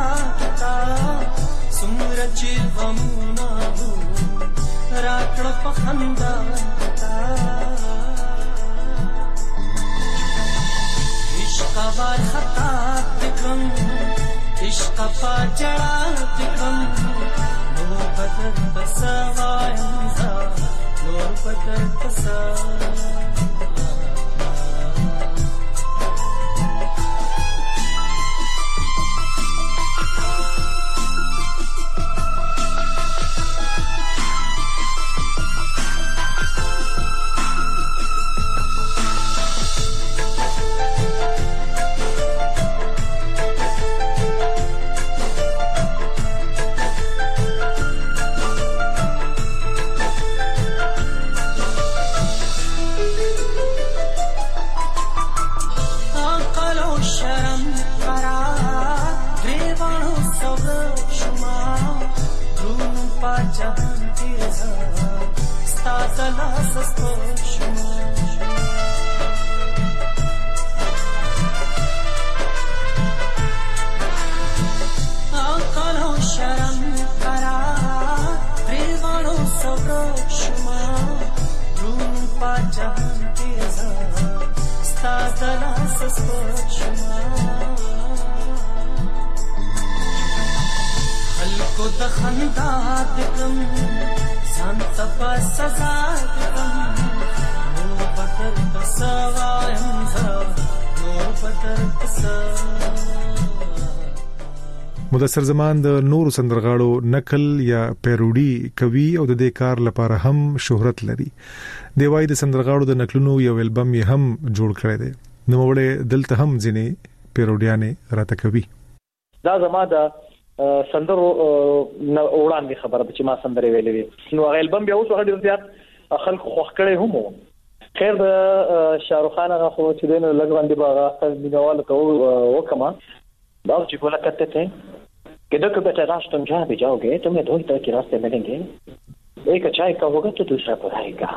سمره چې غمونه راکړه په خندا عشق وار خطا تکم عشق پا جڑا تکم نور بدر بسوایم زا نور بدر بسوایم مدثر زمان د نورو سندرغاړو نقل یا پیروډي کوي او د دې کار لپاره هم شهرت لري. دی وايي د سندرغاړو د نقلونو یو البم یې هم جوړ کړی دی. نو وړه دلته هم ځینې پیروډیانې راته کوي. دا زما د سندرو وړاندې خبره چې ما سندرې ویلې وي. نو هغه البم بیا اوس هغه ډیر زیات خلک خوښ کړي هم خیر د شاهرخ خان هغه خو چې دین لګ باندې باغ مینواله ته وکما باو چې کولا کته ته किधर को बेटा रास्ते में जहाँ भी जाओगे तुम्हें दो ही तरह के रास्ते मिलेंगे एक अच्छाई का होगा तो दूसरा बुराई का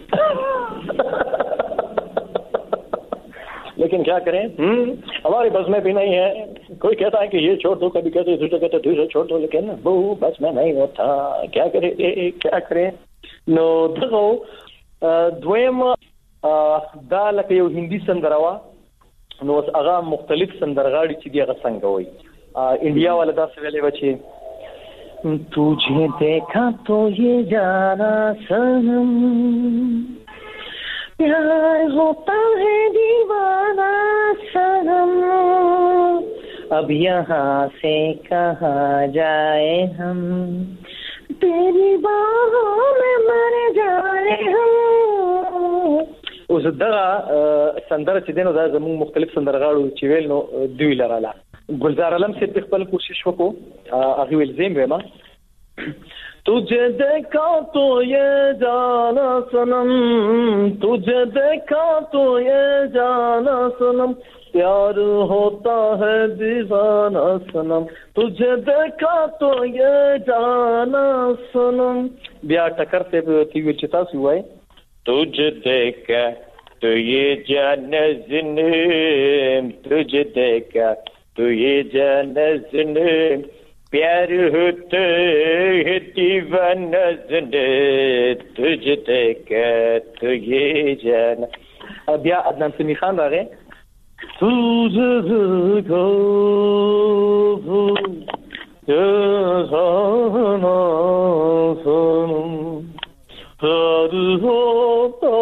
लेकिन क्या करें हमारी बस में भी नहीं है कोई कहता है कि ये छोड़ दो कभी कहते दूसरा कहते दूसरा छोड़ दो लेकिन वो बस में नहीं होता क्या करे ए, ए, क्या करे नो दगो द्वयम دا لکه یو هندي سندروا نو هغه مختلف سندرغاړي چې دی هغه څنګه وای इंडिया वाला दास वेले बचे तुझे देखा तो ये जाना सनम प्यार होता है दीवाना सनम अब यहाँ से कहाँ जाए हम तेरी बाहों में मर जाए हम اوس دغه سندره چې دینو دا زموږ مختلف سندرغاړو چې ویل نو دوی لراله گلزار علم سے خپل کوشش وکړو هغه ول زم وېما तुझे देखा तो ये जाना सनम तुझे देखा तो ये जाना सनम प्यार होता है दीवाना सनम तुझे देखा तो ये जाना सनम بیا ټکر ته تی ویل چې تاسو وای तुझे देखा तो ये जाना सनम तुझे देखा तो ये जाना सनम प्यार होता है दीवाना सनम तुझे देखा तो ये जाना अब या अदनान समी खान रागे तुझे देखा जाना सनम प्यार होता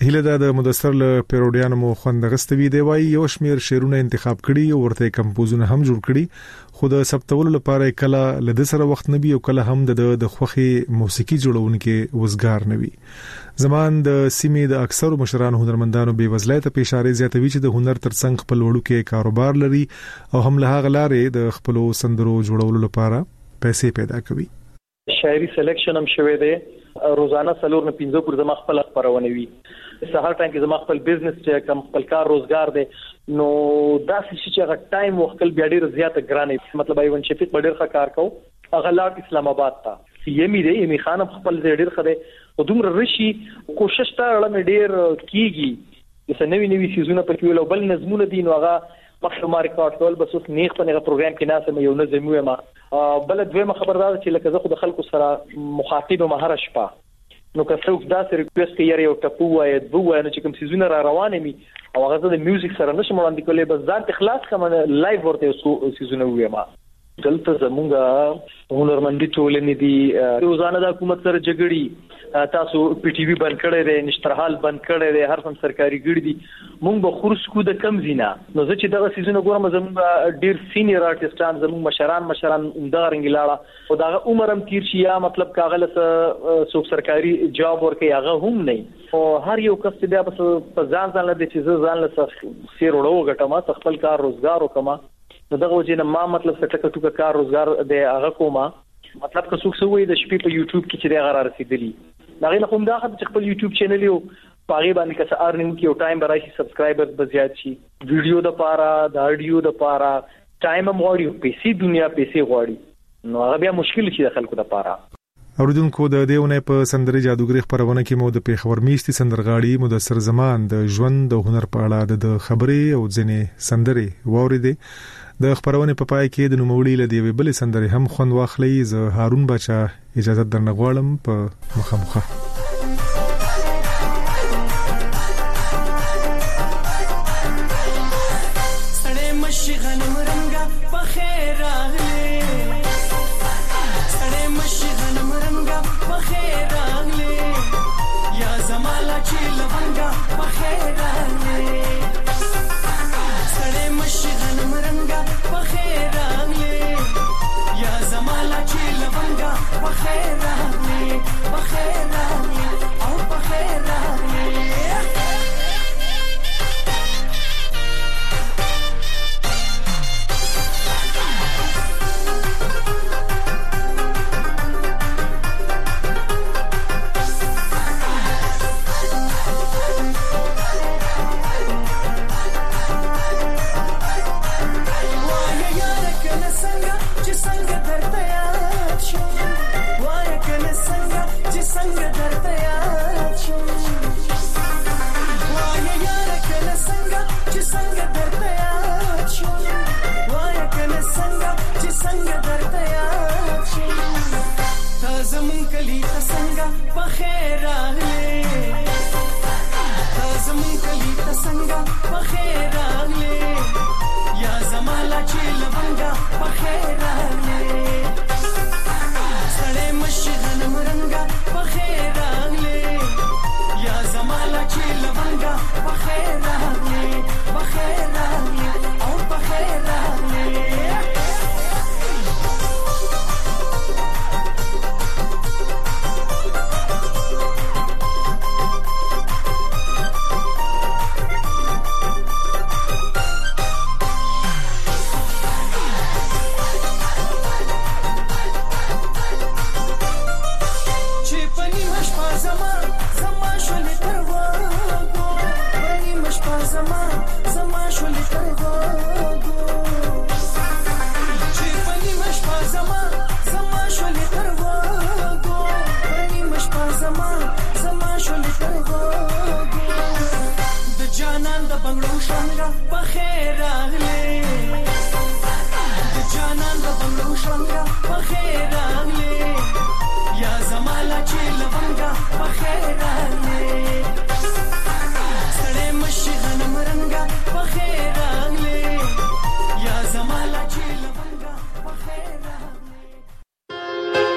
هیله ده د مدثر له پیروډیانو مو خوند غستوي دی وای یو شمیر شعرونه انتخاب کړي او ورته کمپوزونه هم جوړ کړي خو د ثبتولو لپاره کله لد سره وخت نه بي او کله هم د د خوخي موسیقي جوړونکو وزګار نه وي. زمان د سیمې د اکثرو مشرانو هنرمندانو بې وزلۍ ته اشاره زیاتوي چې د هنر ترڅنګ خپل وړو کې کاروبار لري او هم له هغه لارې د خپل سندرو جوړولو لپاره پیسې پیدا کوي. شاعري سلیکشن هم شوی دی روزانه سلور نه پنځه پر زما خپل خبرونه وي سهار ټایم کې زما خپل بزنس چې کم خپل کار روزګار دی نو دا چې هغه ټایم وخت بیا ډیر زیاته ګرانه مطلب ایون شفیق ډیر ښه کار کو هغه لاټ اسلام آباد ته یمي دی یمي خان خپل ډیر خره او دومره رشي کوشش تا لړم ډیر کیږي چې نوې نوې سیزونه پکې ول بل نظمونه دي نو هغه مخلومه ریکارډ کول بس اوس نیغ په هغه پروګرام کې ناسم یو نظم وي ما بل دویمه خبردار چې لکه زه خو د خلکو سره مخاطب مهره شپه نو که څوک دا سره ریکوست کوي یو ټپو وای د وای نو چې کوم سیزونه را روانه می او هغه د میوزیک سره نشم وړاندې کولای بس ځان ته خلاص کوم لایو ورته سیزونه وي ما دلته زمونږه هنرمندي ټولنې دي روزانه د حکومت سره جګړې تاسو پی ټي وی بند کړی دی نشترحال بند کړی دی هر څوم سرکاري ګړي دي مونږ به خورس کو د کم زینا نو زه چې دغه سیزونه ګورم زموږ ډیر سینیئر آرټیستان زموږ مشران مشران عمدہ رنګلاړه او دا عمرم تیر شي یا مطلب کاغله سو سرکاري جاب ورکي هغه هم نه او هر یو کس بیا په ځان ځان له چې ځان له سیر وړو غټما خپل کار روزګار وکما نو دغه وجه ما مطلب څه ټکه کار روزګار دی هغه کومه مطلب که څوک سوې د شپې په یوټیوب کې چې دا غره رسیدلی دا غي کوم دا خپل یوټیوب چینل یو پاره باندې که ارنینګ کې او ټایم برای شي سبسکرایبر به زیات شي ویډیو د پاره د اډیو د پاره ټایم هم غواړي پیسې دنیا پیسې غواړي نو هغه بیا مشکل شي د خلکو د پاره. اوریدونکو د دیونه په سندري جادوګری خبرونه کې مو د پیښور میشتي سندرغاړي مدثر زمان د ژوند د هنر په اړه د خبرې او ځنې سندري ووریدې. د خبرونه په پای کې د نوموړي لدی بل سندري هم خوند واخلي. زه هارون بچا اجازه درنغوالم په مخامخه.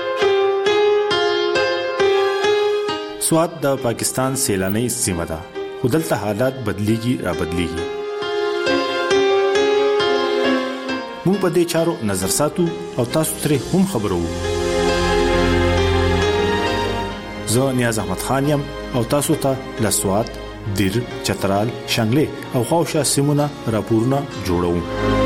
سوات د پاکستان سیلاني سیمه ده ودلته حالات بدليږي را بدليږي. موږ په دې چارو نظر ساتو او تاسو ترې هم خبرو. زه نیاز احمد خان یم او تاسو ته لسوات، دیر، چترال، شنگله او خوشا سیمونه راپورونه جوړوم.